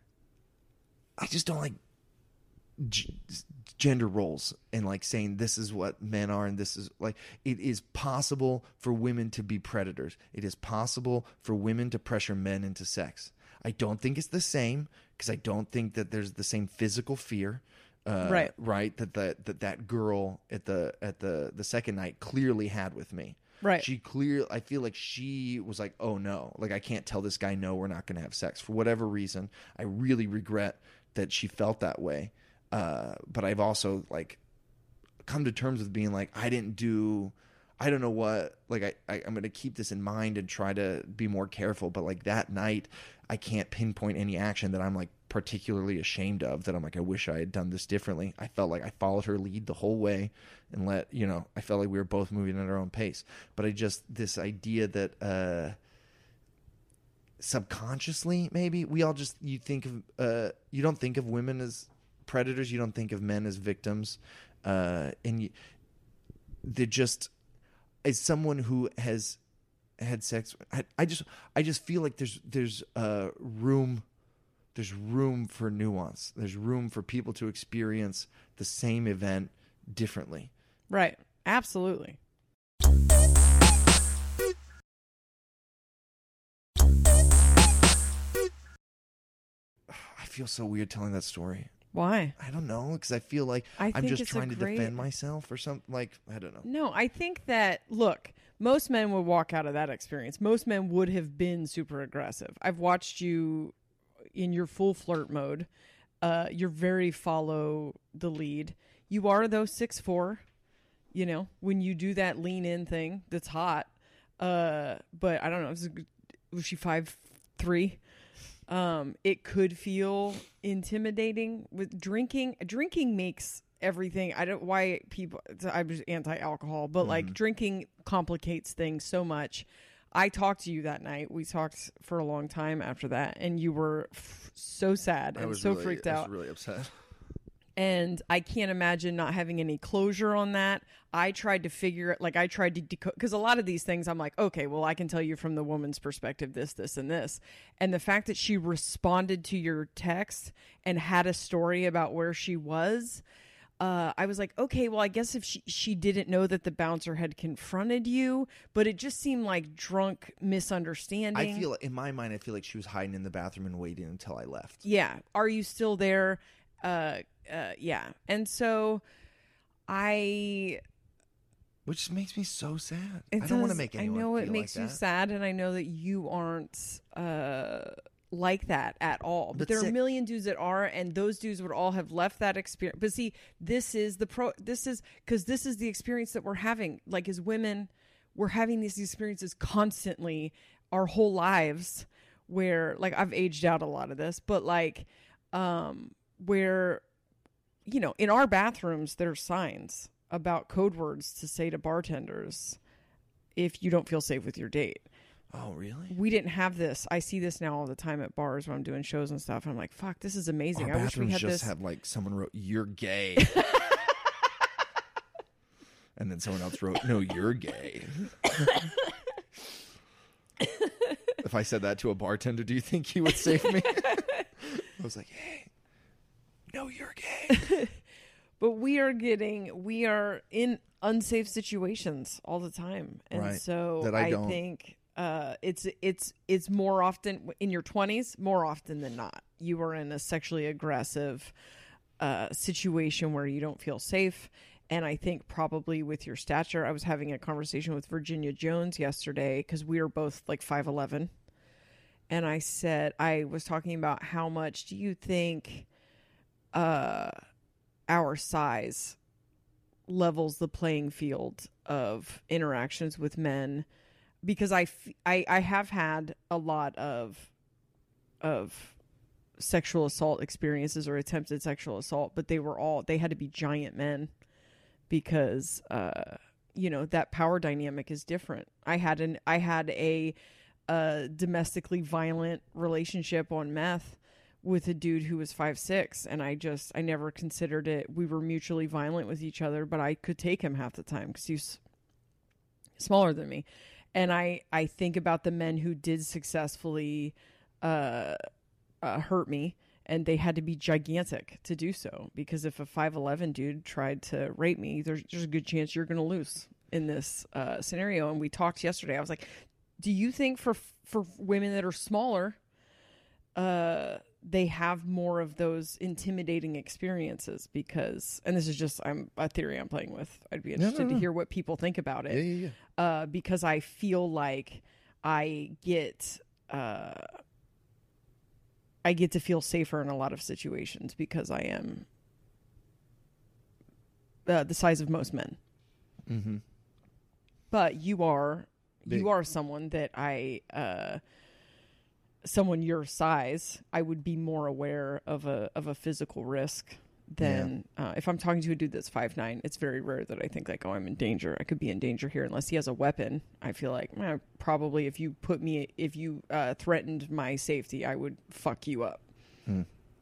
I just don't like g- gender roles and like saying this is what men are and this is like, it is possible for women to be predators. It is possible for women to pressure men into sex. I don't think it's the same because I don't think that there's the same physical fear, uh, right? Right. That the, that that girl at the at the the second night clearly had with me. Right. She clear. I feel like she was like, oh no, like I can't tell this guy no, we're not going to have sex for whatever reason. I really regret that she felt that way. Uh, but I've also like come to terms with being like, I didn't do. I don't know what, like, I, I, I'm going to keep this in mind and try to be more careful. But, like, that night, I can't pinpoint any action that I'm, like, particularly ashamed of, that I'm like, I wish I had done this differently. I felt like I followed her lead the whole way and let, you know, I felt like we were both moving at our own pace. But I just, this idea that uh, subconsciously, maybe, we all just, you think of, uh, you don't think of women as predators. You don't think of men as victims. Uh, and you, they're just... As someone who has had sex, I, I just I just feel like there's there's uh, room there's room for nuance. There's room for people to experience the same event differently. Right. Absolutely. I feel so weird telling that story. Why? I don't know, because I feel like I I'm think just it's trying a to great... defend myself or something. Like, I don't know. No, I think that, look, most men would walk out of that experience. Most men would have been super aggressive. I've watched you in your full flirt mode. Uh, you're very follow the lead. You are, though, six foot four. You know, when you do that lean in thing, that's hot. Uh, but I don't know. Was, was she five three? Um, it could feel intimidating with drinking. Drinking makes everything. I don't why people. I'm just anti-alcohol, but mm-hmm. like drinking complicates things so much. I talked to you that night. We talked for a long time after that, and you were f- so sad and so really, freaked I out. was really upset. And I can't imagine not having any closure on that. I tried to figure it, like I tried to decode, because a lot of these things I'm like, okay, well, I can tell you from the woman's perspective this, this, and this. And the fact that she responded to your text and had a story about where she was, uh, I was like, okay, well, I guess if she, she didn't know that the bouncer had confronted you, but it just seemed like drunk misunderstanding. I feel, in my mind, I feel like she was hiding in the bathroom and waiting until I left. Yeah. Are you still there? Uh, uh, yeah. And so I... Which makes me so sad. It I don't want to does, make anyone I know it feel makes like you that. sad, and I know that you aren't uh, like that at all. But, But there sick. are a million dudes that are, and those dudes would all have left that experience. But see, this is the pro. This is because this is the experience that we're having. Like as women, we're having these experiences constantly, our whole lives. Where like I've aged out a lot of this, but like um, where you know in our bathrooms there's signs about code words to say to bartenders if you don't feel safe with your date. Oh, really? We didn't have this. I see this now all the time at bars when I'm doing shows and stuff. And I'm like, fuck, this is amazing. Our I wish we bathrooms had just this. have like someone wrote, "You're gay," and then someone else wrote, "No, you're gay." If I said that to a bartender, do you think he would save me? I was like, "Hey, no, you're gay." But we are getting, we are in unsafe situations all the time. And Right. so That I I, don't- think uh, it's, it's, it's more often in your twenties, more often than not, you are in a sexually aggressive uh, situation where you don't feel safe. And I think probably with your stature, I was having a conversation with Virginia Jones yesterday because we are both like five eleven. And I said, I was talking about how much do you think uh, our size levels the playing field of interactions with men? Because I, f- I, I have had a lot of of sexual assault experiences or attempted sexual assault, but they were all, they had to be giant men because, uh, you know, that power dynamic is different. I had an, I had a, a domestically violent relationship on meth with a dude who was five six, and I just, I never considered it. We were mutually violent with each other, but I could take him half the time because he's smaller than me. And I, I think about the men who did successfully, uh, Uh, hurt me, and they had to be gigantic to do so, because if a five eleven dude tried to rape me, there's, there's a good chance you're going to lose in this uh, scenario. And we talked yesterday. I was like, do you think for for women that are smaller, uh, they have more of those intimidating experiences? Because, and this is just I'm a theory I'm playing with. I'd be interested no, no, no. to hear what people think about it. Yeah, yeah, yeah. Uh, because I feel like I get... Uh, I get to feel safer in a lot of situations because I am uh, the size of most men. Mm-hmm. But you are, Big. you are someone that I, uh, someone your size, I would be more aware of a of a physical risk than yeah. uh, if I'm talking to a dude that's five nine. It's very rare that I think like, oh, I'm in danger. I could be in danger here unless he has a weapon. I feel like eh, probably if you put me, if you uh, threatened my safety, I would fuck you up. Hmm.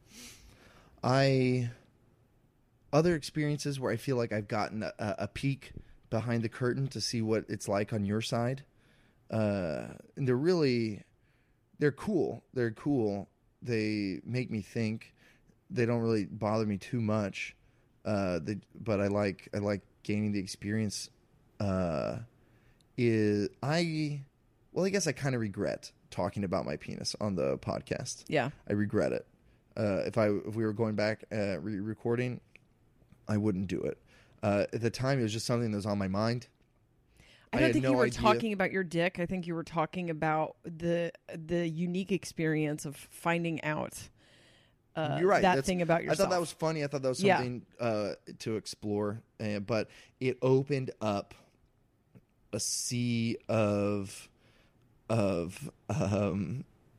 I other experiences where I feel like I've gotten a, a peek behind the curtain to see what it's like on your side. Uh, and they're really, they're cool. They're cool. They make me think. They don't really bother me too much, uh, they, but I like I like gaining the experience. Uh, is I well, I guess I kind of regret talking about my penis on the podcast. Yeah, I regret it. Uh, if I if we were going back uh, re-recording, I wouldn't do it. Uh, at the time, it was just something that was on my mind. I don't I think no you were idea. talking about your dick. I think you were talking about the the unique experience of finding out. Uh, You're right. That That's, thing about yourself. I thought that was funny. I thought that was Yeah. something uh, to explore. Uh, but it opened up a sea of of um,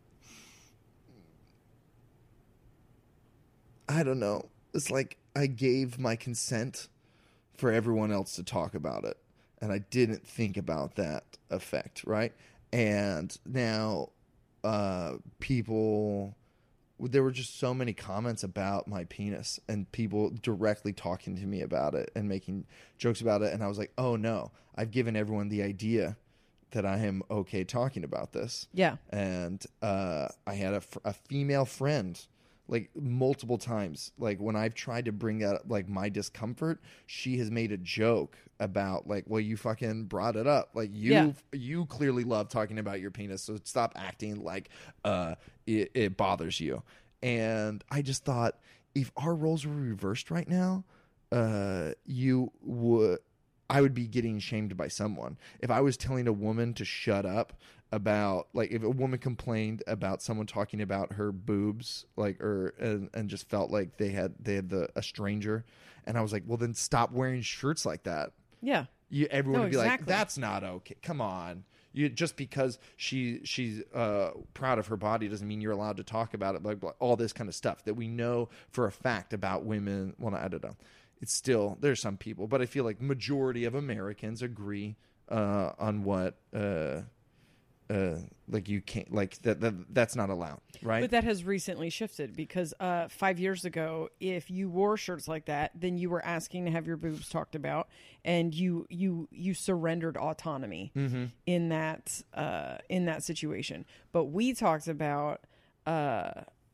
I don't know. It's like I gave my consent for everyone else to talk about it, and I didn't think about that effect, right? And now uh, people. There were just so many comments about my penis and people directly talking to me about it and making jokes about it. And I was like, oh no, I've given everyone the idea that I am okay talking about this. Yeah. And uh, I had a, a female friend like multiple times. Like when I've tried to bring out like my discomfort, she has made a joke about like, well, you fucking brought it up. Like you, Yeah. you clearly love talking about your penis. So stop acting like uh, it, it bothers you. And I just thought if our roles were reversed right now, uh, you would, I would be getting shamed by someone. If I was telling a woman to shut up about, like, if a woman complained about someone talking about her boobs, like, or and, and just felt like they had they had the a stranger, and I was like, well, then stop wearing shirts like that. Yeah. You everyone No, would be exactly. like, that's not okay. Come on. You just because she she's uh, proud of her body doesn't mean you're allowed to talk about it. Like, like all this kind of stuff that we know for a fact about women. Well, I don't know. It's still there's some people, but I feel like majority of Americans agree uh, on what uh, uh, like you can't like that, that that's not allowed, right? But that has recently shifted because uh, five years ago, if you wore shirts like that, then you were asking to have your boobs talked about, and you you you surrendered autonomy Mm-hmm. in that uh, in that situation. But we talked about uh,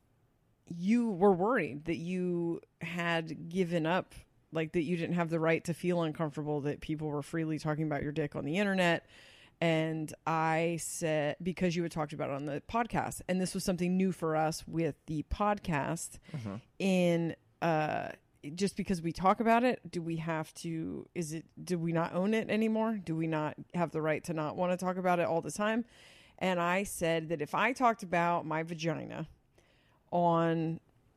you were worried that you had given up, like that you didn't have the right to feel uncomfortable that people were freely talking about your dick on the internet. And I said, because you had talked about it on the podcast, and this was something new for us with the podcast Uh-huh. in, uh, just because we talk about it, do we have to, is it, do we not own it anymore? Do we not have the right to not want to talk about it all the time? And I said that if I talked about my vagina on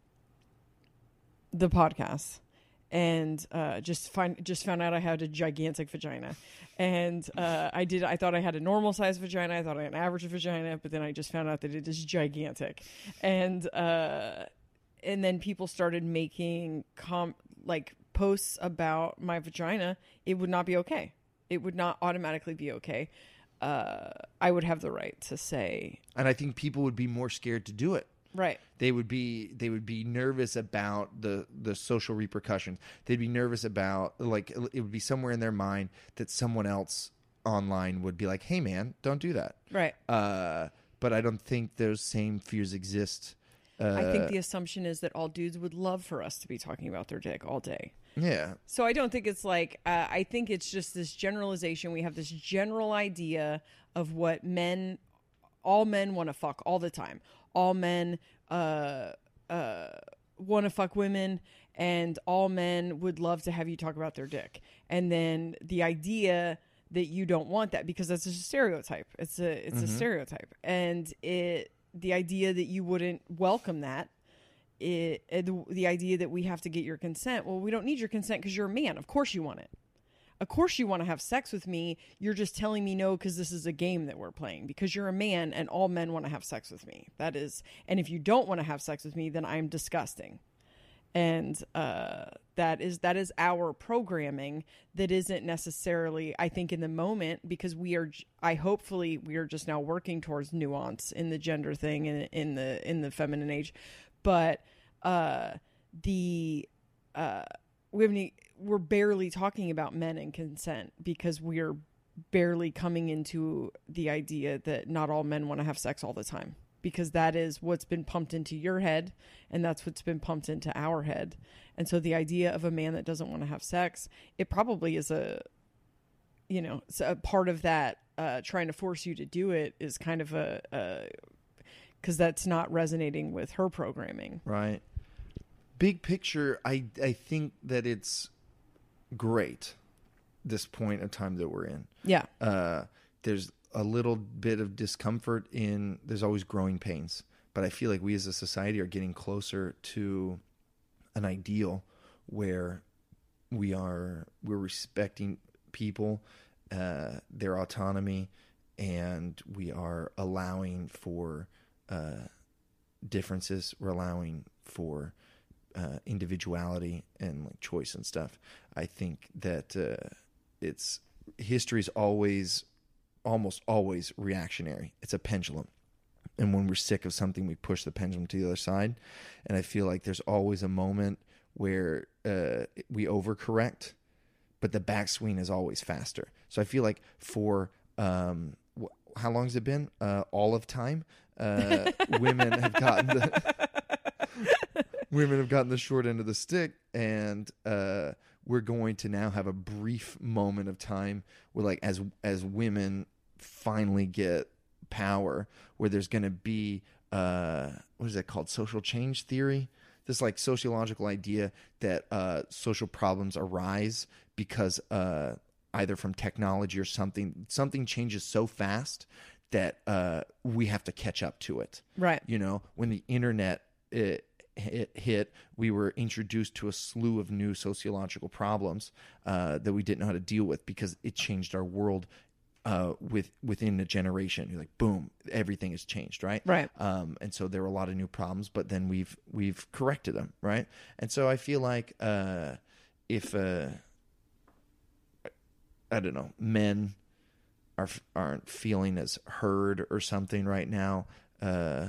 the podcast and uh, just find just found out I had a gigantic vagina, and uh, I did I thought I had a normal sized vagina, I thought I had an average vagina, but then I just found out that it is gigantic, and uh, and then people started making com like posts about my vagina. It would not be okay. It would not automatically be okay. Uh, I would have the right to say, and I think people would be more scared to do it. Right. They would be they would be nervous about the the social repercussions. They'd be nervous about, like, it would be somewhere in their mind that someone else online would be like, "Hey man, don't do that." Right. Uh, but I don't think those same fears exist. Uh, I think the assumption is that all dudes would love for us to be talking about their dick all day. Yeah. So I don't think it's like, uh, I think it's just this generalization. We have this general idea of what men, all men want to fuck all the time. All men uh, uh, want to fuck women, and all men would love to have you talk about their dick. And then the idea that you don't want that, because that's just a stereotype. It's a it's mm-hmm. a stereotype, and it the idea that you wouldn't welcome that. It, it the, the idea that we have to get your consent. Well, we don't need your consent because you're a man. Of course you want it. Of course you want to have sex with me. You're just telling me no because this is a game that we're playing, because you're a man and all men want to have sex with me. That is, and if you don't want to have sex with me, then I'm disgusting. And uh, that is that is our programming that isn't necessarily, I think, in the moment, because we are, I hopefully we are just now working towards nuance in the gender thing and in the in the feminine age. But uh, the uh, we have any, we're barely talking about men and consent, because we're barely coming into the idea that not all men want to have sex all the time, because that is what's been pumped into your head, and that's what's been pumped into our head. And so the idea of a man that doesn't want to have sex, it probably is a, you know, it's a part of that uh, trying to force you to do it is kind of a. a because that's not resonating with her programming. Right. Big picture, I I think that it's great, this point of time that we're in. Yeah. Uh, there's a little bit of discomfort in, there's always growing pains. But I feel like we as a society are getting closer to an ideal where we are, we're respecting people, uh, their autonomy, and we are allowing for uh, differences. We're allowing for uh, individuality and like choice and stuff. I think that uh, it's history's always, almost always reactionary. It's a pendulum, and when we're sick of something, we push the pendulum to the other side. And I feel like there's always a moment where uh, we overcorrect, but the backswing is always faster. So I feel like for um, wh- how long has it been? Uh, all of time. Uh, women have gotten the women have gotten the short end of the stick, and uh, we're going to now have a brief moment of time where, like, as as women finally get power, where there's going to be uh, what is that called? Social change theory. This like sociological idea that uh, social problems arise because uh, either from technology or something something changes so fast that uh, we have to catch up to it. Right. You know, when the internet it, it hit, we were introduced to a slew of new sociological problems uh, that we didn't know how to deal with, because it changed our world uh, with within a generation. You're like, boom, everything has changed, right? Right. Um, and so there were a lot of new problems, but then we've we've corrected them, right? And so I feel like uh, if uh, I don't know, men are aren't feeling as heard or something right now. Uh,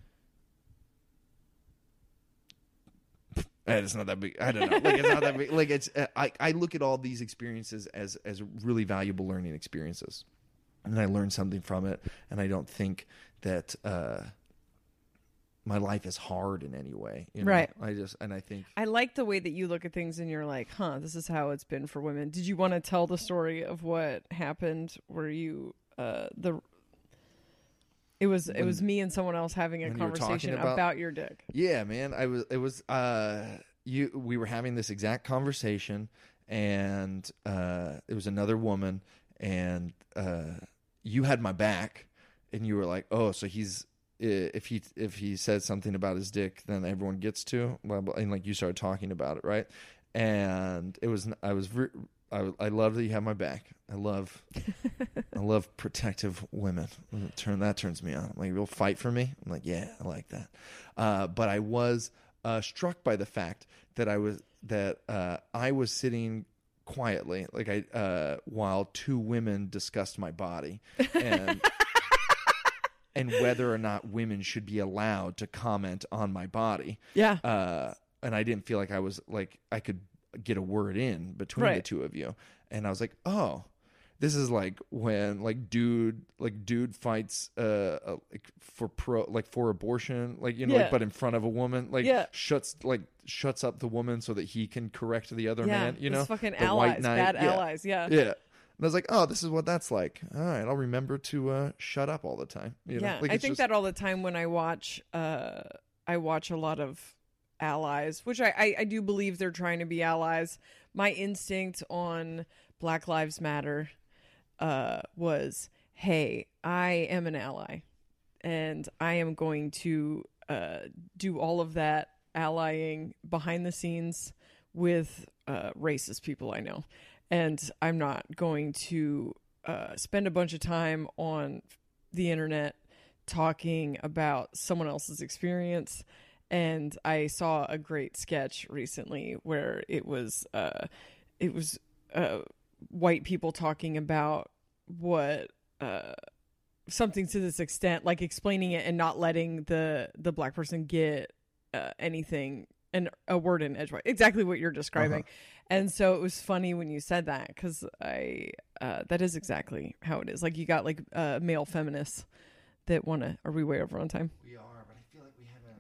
it's not that big. I don't know. Like it's not that big. Like it's. Uh, I I look at all these experiences as as really valuable learning experiences, and I learn something from it. And I don't think that uh, my life is hard in any way. You know? Right. I just and I think I like the way that you look at things and you're like, huh, this is how it's been for women. Did you want to tell the story of what happened where you uh the it was when, it was me and someone else having a conversation about, about your dick. Yeah, man. I was it was uh you we were having this exact conversation, and uh, it was another woman, and uh, you had my back, and you were like, "Oh, so he's if he if he says something about his dick, then everyone gets to," blah, blah, and like you started talking about it, right? And it was I was I, I love that you have my back. I love I love protective women. Turn that turns me on. I'm like, you'll fight for me? I'm like, yeah, I like that. Uh, but I was uh, struck by the fact that I was that uh, I was sitting quietly, like I uh, while two women discussed my body and and whether or not women should be allowed to comment on my body. Yeah. Uh, and I didn't feel like I was like I could get a word in between right. the two of you. And I was like, oh, this is like when like dude like dude fights uh, uh like for pro like for abortion, like you know yeah. like, but in front of a woman, like yeah. shuts like shuts up the woman so that he can correct the other yeah. man, you know, fucking the allies, white knight. bad yeah. allies, yeah, yeah. And I was like, oh, this is what that's like. All right, I'll remember to uh, shut up all the time. You know? Yeah, like, I think just... that all the time when I watch, uh, I watch a lot of allies, which I, I, I do believe they're trying to be allies. My instinct on Black Lives Matter uh, was, hey, I am an ally, and I am going to uh, do all of that allying behind the scenes with uh, racist people I know. And I'm not going to uh, spend a bunch of time on the internet talking about someone else's experience. And I saw a great sketch recently where it was uh, it was uh, white people talking about what uh, something to this extent, like explaining it and not letting the the black person get uh, anything, and a word in edgewise, exactly what you're describing. Uh-huh. And so it was funny when you said that, because I uh, that is exactly how it is. Like you got like uh, male feminists that want to. Are we way over on time? We are, but I feel like we haven't.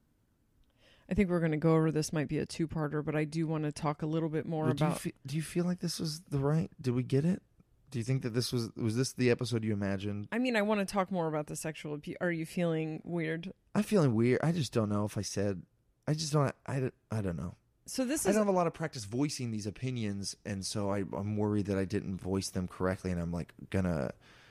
I think we're going to go over this. Might be a two-parter, but I do want to talk a little bit more well, about. Do you, feel, do you feel like this was the right? Did we get it? Do you think that this was was this the episode you imagined? I mean, I want to talk more about the sexual abuse. Are you feeling weird? I'm feeling weird. I just don't know if I said. I just don't. I, I don't know. So this is. I don't have a lot of practice voicing these opinions, and so I, I'm worried that I didn't voice them correctly, and I'm like gonna.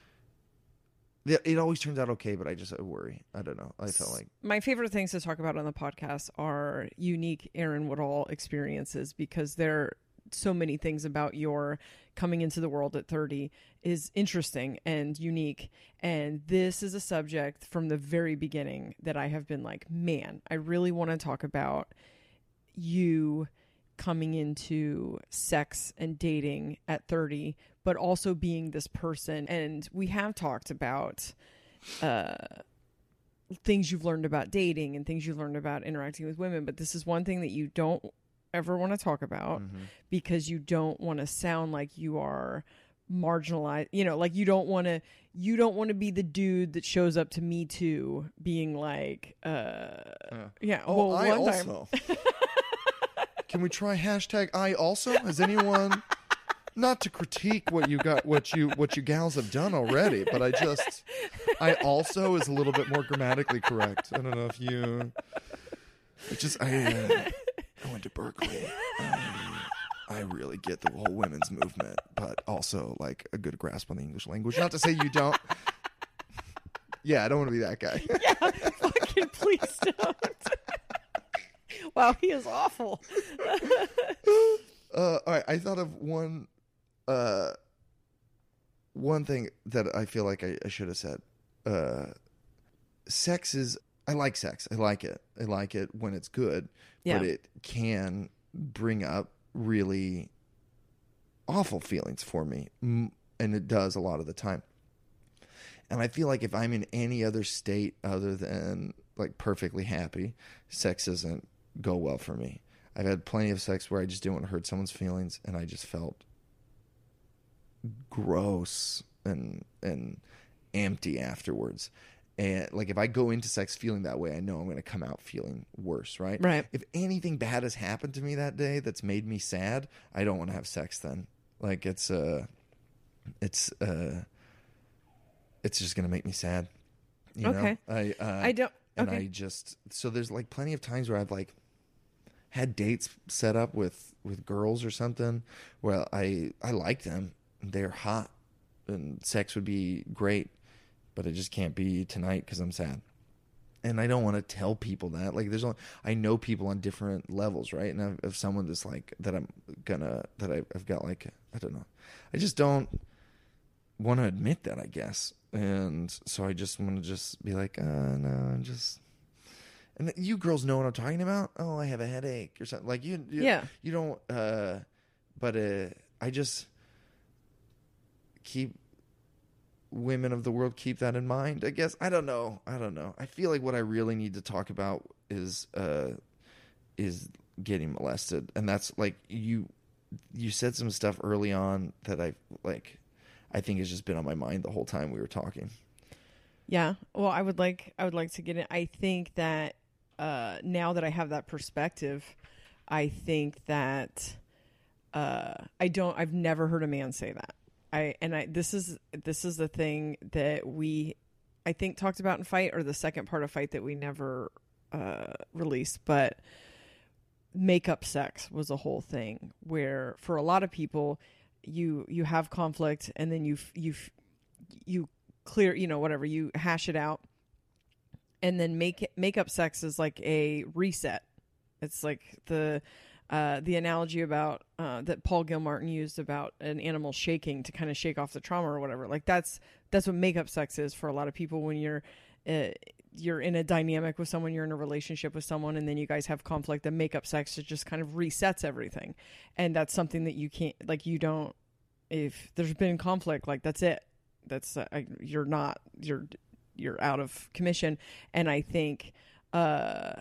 It always turns out okay, but I just I worry. I don't know. I felt like my favorite things to talk about on the podcast are unique Aaron Woodall experiences, because there are so many things about your coming into the world at thirty is interesting and unique. And this is a subject from the very beginning that I have been like, man, I really want to talk about you coming into sex and dating at thirty, but also being this person. And we have talked about uh, things you've learned about dating and things you've learned about interacting with women. But this is one thing that you don't ever want to talk about, mm-hmm. because you don't want to sound like you are marginalized. You know, like you don't want to, you don't want to be the dude that shows up to Me Too being like, uh, uh, yeah. Oh, well, I one also. Time... Can we try hashtag I also? Has anyone, not to critique what you got, what you, what you gals have done already, but I just, I also is a little bit more grammatically correct. I don't know if you, it just, I, uh, I went to Berkeley. I, I really get the whole women's movement, but also like a good grasp on the English language. Not to say you don't. Yeah, I don't want to be that guy. Yeah, fucking please don't. Wow, he is awful. uh, all right, I thought of one, uh, one thing that I feel like I, I should have said. Uh, sex is. I like sex. I like it. I like it when it's good, yeah. but it can bring up really awful feelings for me, and it does a lot of the time. And I feel like if I'm in any other state other than like perfectly happy, sex doesn't go well for me. I've had plenty of sex where I just didn't want to hurt someone's feelings, and I just felt gross and and empty afterwards. And like if I go into sex feeling that way, I know I'm going to come out feeling worse, right? Right. If anything bad has happened to me that day that's made me sad, I don't want to have sex then. Like it's uh it's uh it's just going to make me sad. You okay. know? I uh I don't and okay. I just so there's like plenty of times where I've like had dates set up with, with girls or something where I, I like them. They're hot and sex would be great, but it just can't be tonight because I'm sad. And I don't want to tell people that. Like, there's only, I know people on different levels, right? And I've, if someone that's like, that I'm gonna, that I, I've got like, I don't know. I just don't want to admit that, I guess. And so I just want to just be like, uh, no, I'm just, and you girls know what I'm talking about. Oh, I have a headache or something. Like you, you Yeah. you don't, uh, but, uh, I just keep, women of the world keep that in mind, I guess. I don't know. I don't know. I feel like what I really need to talk about is, uh, is getting molested. And that's like, you, you said some stuff early on that I like, I think has just been on my mind the whole time we were talking. Yeah. Well, I would like, I would like to get in. I think that, uh, now that I have that perspective, I think that, uh, I don't, I've never heard a man say that. I, and I, this is, this is the thing that we, I think talked about in Fight, or the second part of Fight that we never, uh, released, but makeup sex was a whole thing where for a lot of people, you, you have conflict and then you, you, you clear, you know, whatever, you hash it out, and then make makeup sex is like a reset. It's like the, Uh, the analogy about uh, that Paul Gilmartin used about an animal shaking to kind of shake off the trauma or whatever. Like that's that's what makeup sex is for a lot of people. When you're uh, you're in a dynamic with someone, you're in a relationship with someone, and then you guys have conflict. The makeup sex just kind of resets everything, and that's something that you can't, like, you don't. If there's been conflict, like that's it. That's uh, you're not you're you're out of commission, and I think uh,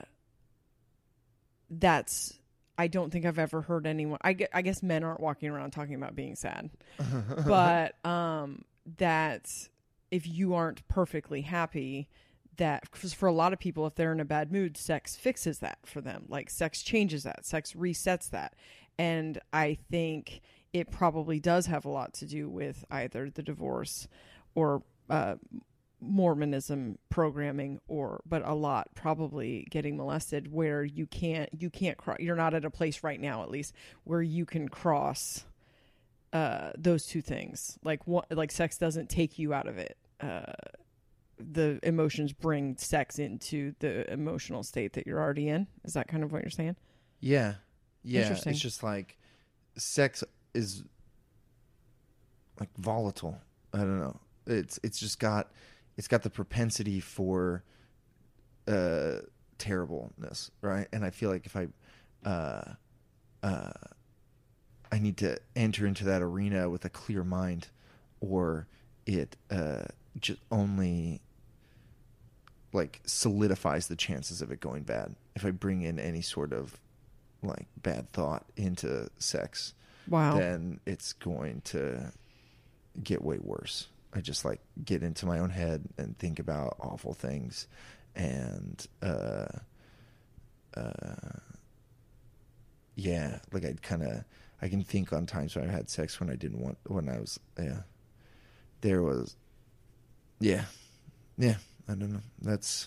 that's. I don't think I've ever heard anyone. I guess, I guess men aren't walking around talking about being sad, but um, that if you aren't perfectly happy, that cause for a lot of people, if they're in a bad mood, sex fixes that for them. Like sex changes that, sex resets that, and I think it probably does have a lot to do with either the divorce or uh, Mormonism programming, or but a lot probably getting molested, where you can't you can't cro- you're not at a place right now, at least, where you can cross uh those two things. Like what, like sex doesn't take you out of it. Uh the emotions bring sex into the emotional state that you're already in. Is that kind of what you're saying? Yeah. Yeah. Interesting. It's just like sex is like volatile. I don't know. It's it's just got it's got the propensity for uh terribleness, right? And I feel like if I uh uh I need to enter into that arena with a clear mind, or it uh just only like solidifies the chances of it going bad if I bring in any sort of like bad thought into sex. Wow. Then it's going to get way worse. I just like get into my own head and think about awful things, and uh uh yeah, like I'd kind of I can think on times when I had sex when I didn't want, when I was yeah there was yeah yeah I don't know. That's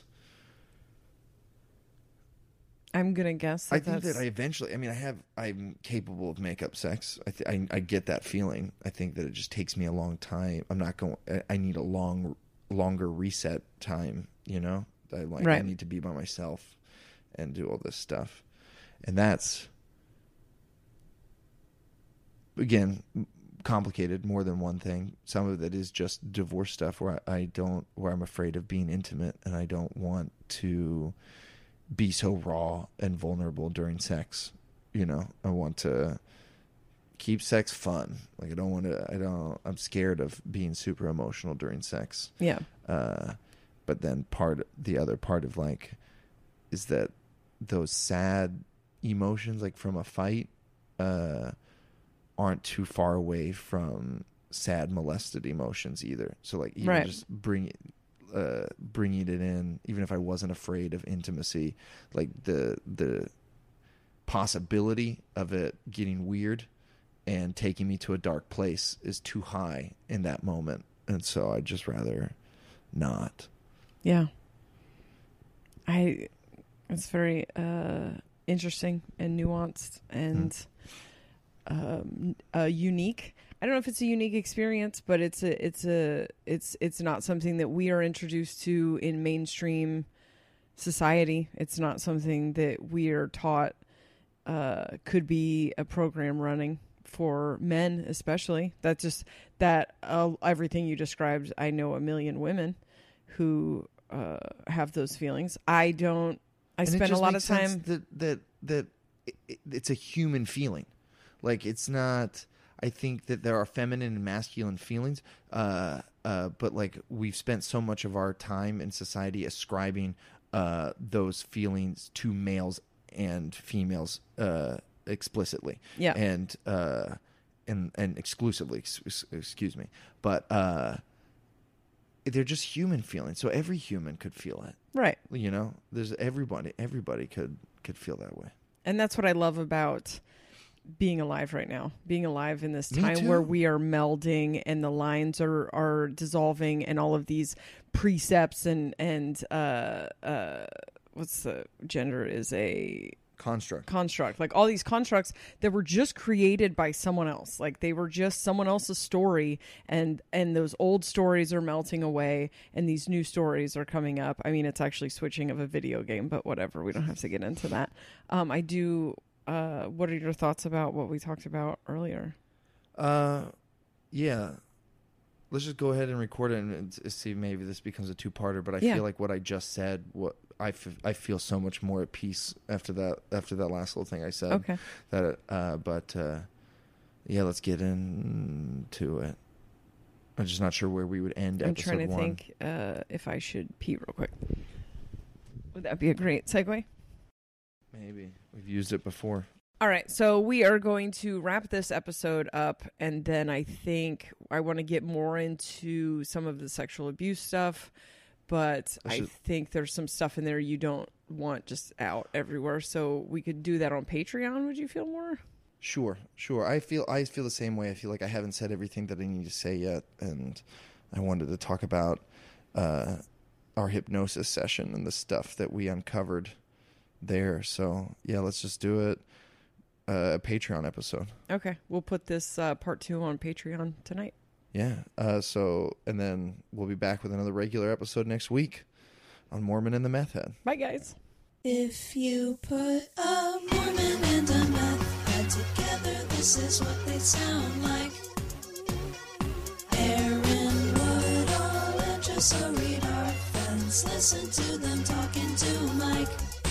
I'm gonna guess that I think that's... that I eventually, I mean, I have, I'm capable of makeup sex. I, th- I I get that feeling. I think that it just takes me a long time. I'm not going, I need a long, longer reset time, you know? I like, right. I need to be by myself and do all this stuff. And that's, again, complicated, more than one thing. Some of it is just divorce stuff where I, I don't, where I'm afraid of being intimate, and I don't want to be so raw and vulnerable during sex. You know, I want to keep sex fun. Like I don't want to, I don't, I'm scared of being super emotional during sex. Yeah. Uh, but then part, the other part of like, is that those sad emotions, like from a fight, uh, aren't too far away from sad molested emotions either. So like even right. just bring uh, bringing it in, even if I wasn't afraid of intimacy, like the the possibility of it getting weird and taking me to a dark place is too high in that moment, and so I'd just rather not. Yeah. I. It's very. Uh, interesting and nuanced and mm. um, uh, unique. I don't know if it's a unique experience, but it's a it's a it's it's not something that we are introduced to in mainstream society. It's not something that we are taught uh, could be a program running for men, especially. That's just that uh, everything you described. I know a million women who uh, have those feelings. I don't. I and spend a lot of time that that that it, it's a human feeling. Like it's not. I think that there are feminine and masculine feelings, uh, uh, but like we've spent so much of our time in society ascribing uh, those feelings to males and females uh, explicitly, yeah, and uh, and and exclusively. Excuse me, but uh, they're just human feelings. So every human could feel it, right? You know, there's everybody. Everybody could could feel that way, and that's what I love about being alive right now, being alive in this Me time too. where we are melding and the lines are, are dissolving and all of these precepts and, and, uh, uh, what's the gender is a construct, construct, like all these constructs that were just created by someone else. Like they were just someone else's story and, and those old stories are melting away and these new stories are coming up. I mean, it's actually switching of a video game, but whatever. We don't have to get into that. Um, I do, Uh, what are your thoughts about what we talked about earlier? Uh, yeah. Let's just go ahead and record it and, and see if maybe this becomes a two-parter. But I yeah. feel like what I just said, what I, f- I feel so much more at peace after that after that last little thing I said. Okay. That uh, but uh, yeah, let's get into it. I'm just not sure where we would end. I'm episode trying to one. think uh, if I should pee real quick. Would that be a great segue? Maybe. We've used it before. All right, so we are going to wrap this episode up, and then I think I want to get more into some of the sexual abuse stuff, but I, I think there's some stuff in there you don't want just out everywhere, so we could do that on Patreon. Would you feel more? Sure, sure. I feel I feel the same way. I feel like I haven't said everything that I need to say yet, and I wanted to talk about uh, our hypnosis session and the stuff that we uncovered there. So yeah, let's just do it. Uh, a Patreon episode. Okay, we'll put this uh, part two on Patreon tonight. Yeah. Uh, so and then we'll be back with another regular episode next week on Mormon and the Meth Head. Bye, guys. If you put a Mormon and a meth head together, this is what they sound like. Aaron Woodall and Jessa Reed are friends. Listen to them talking to Mike.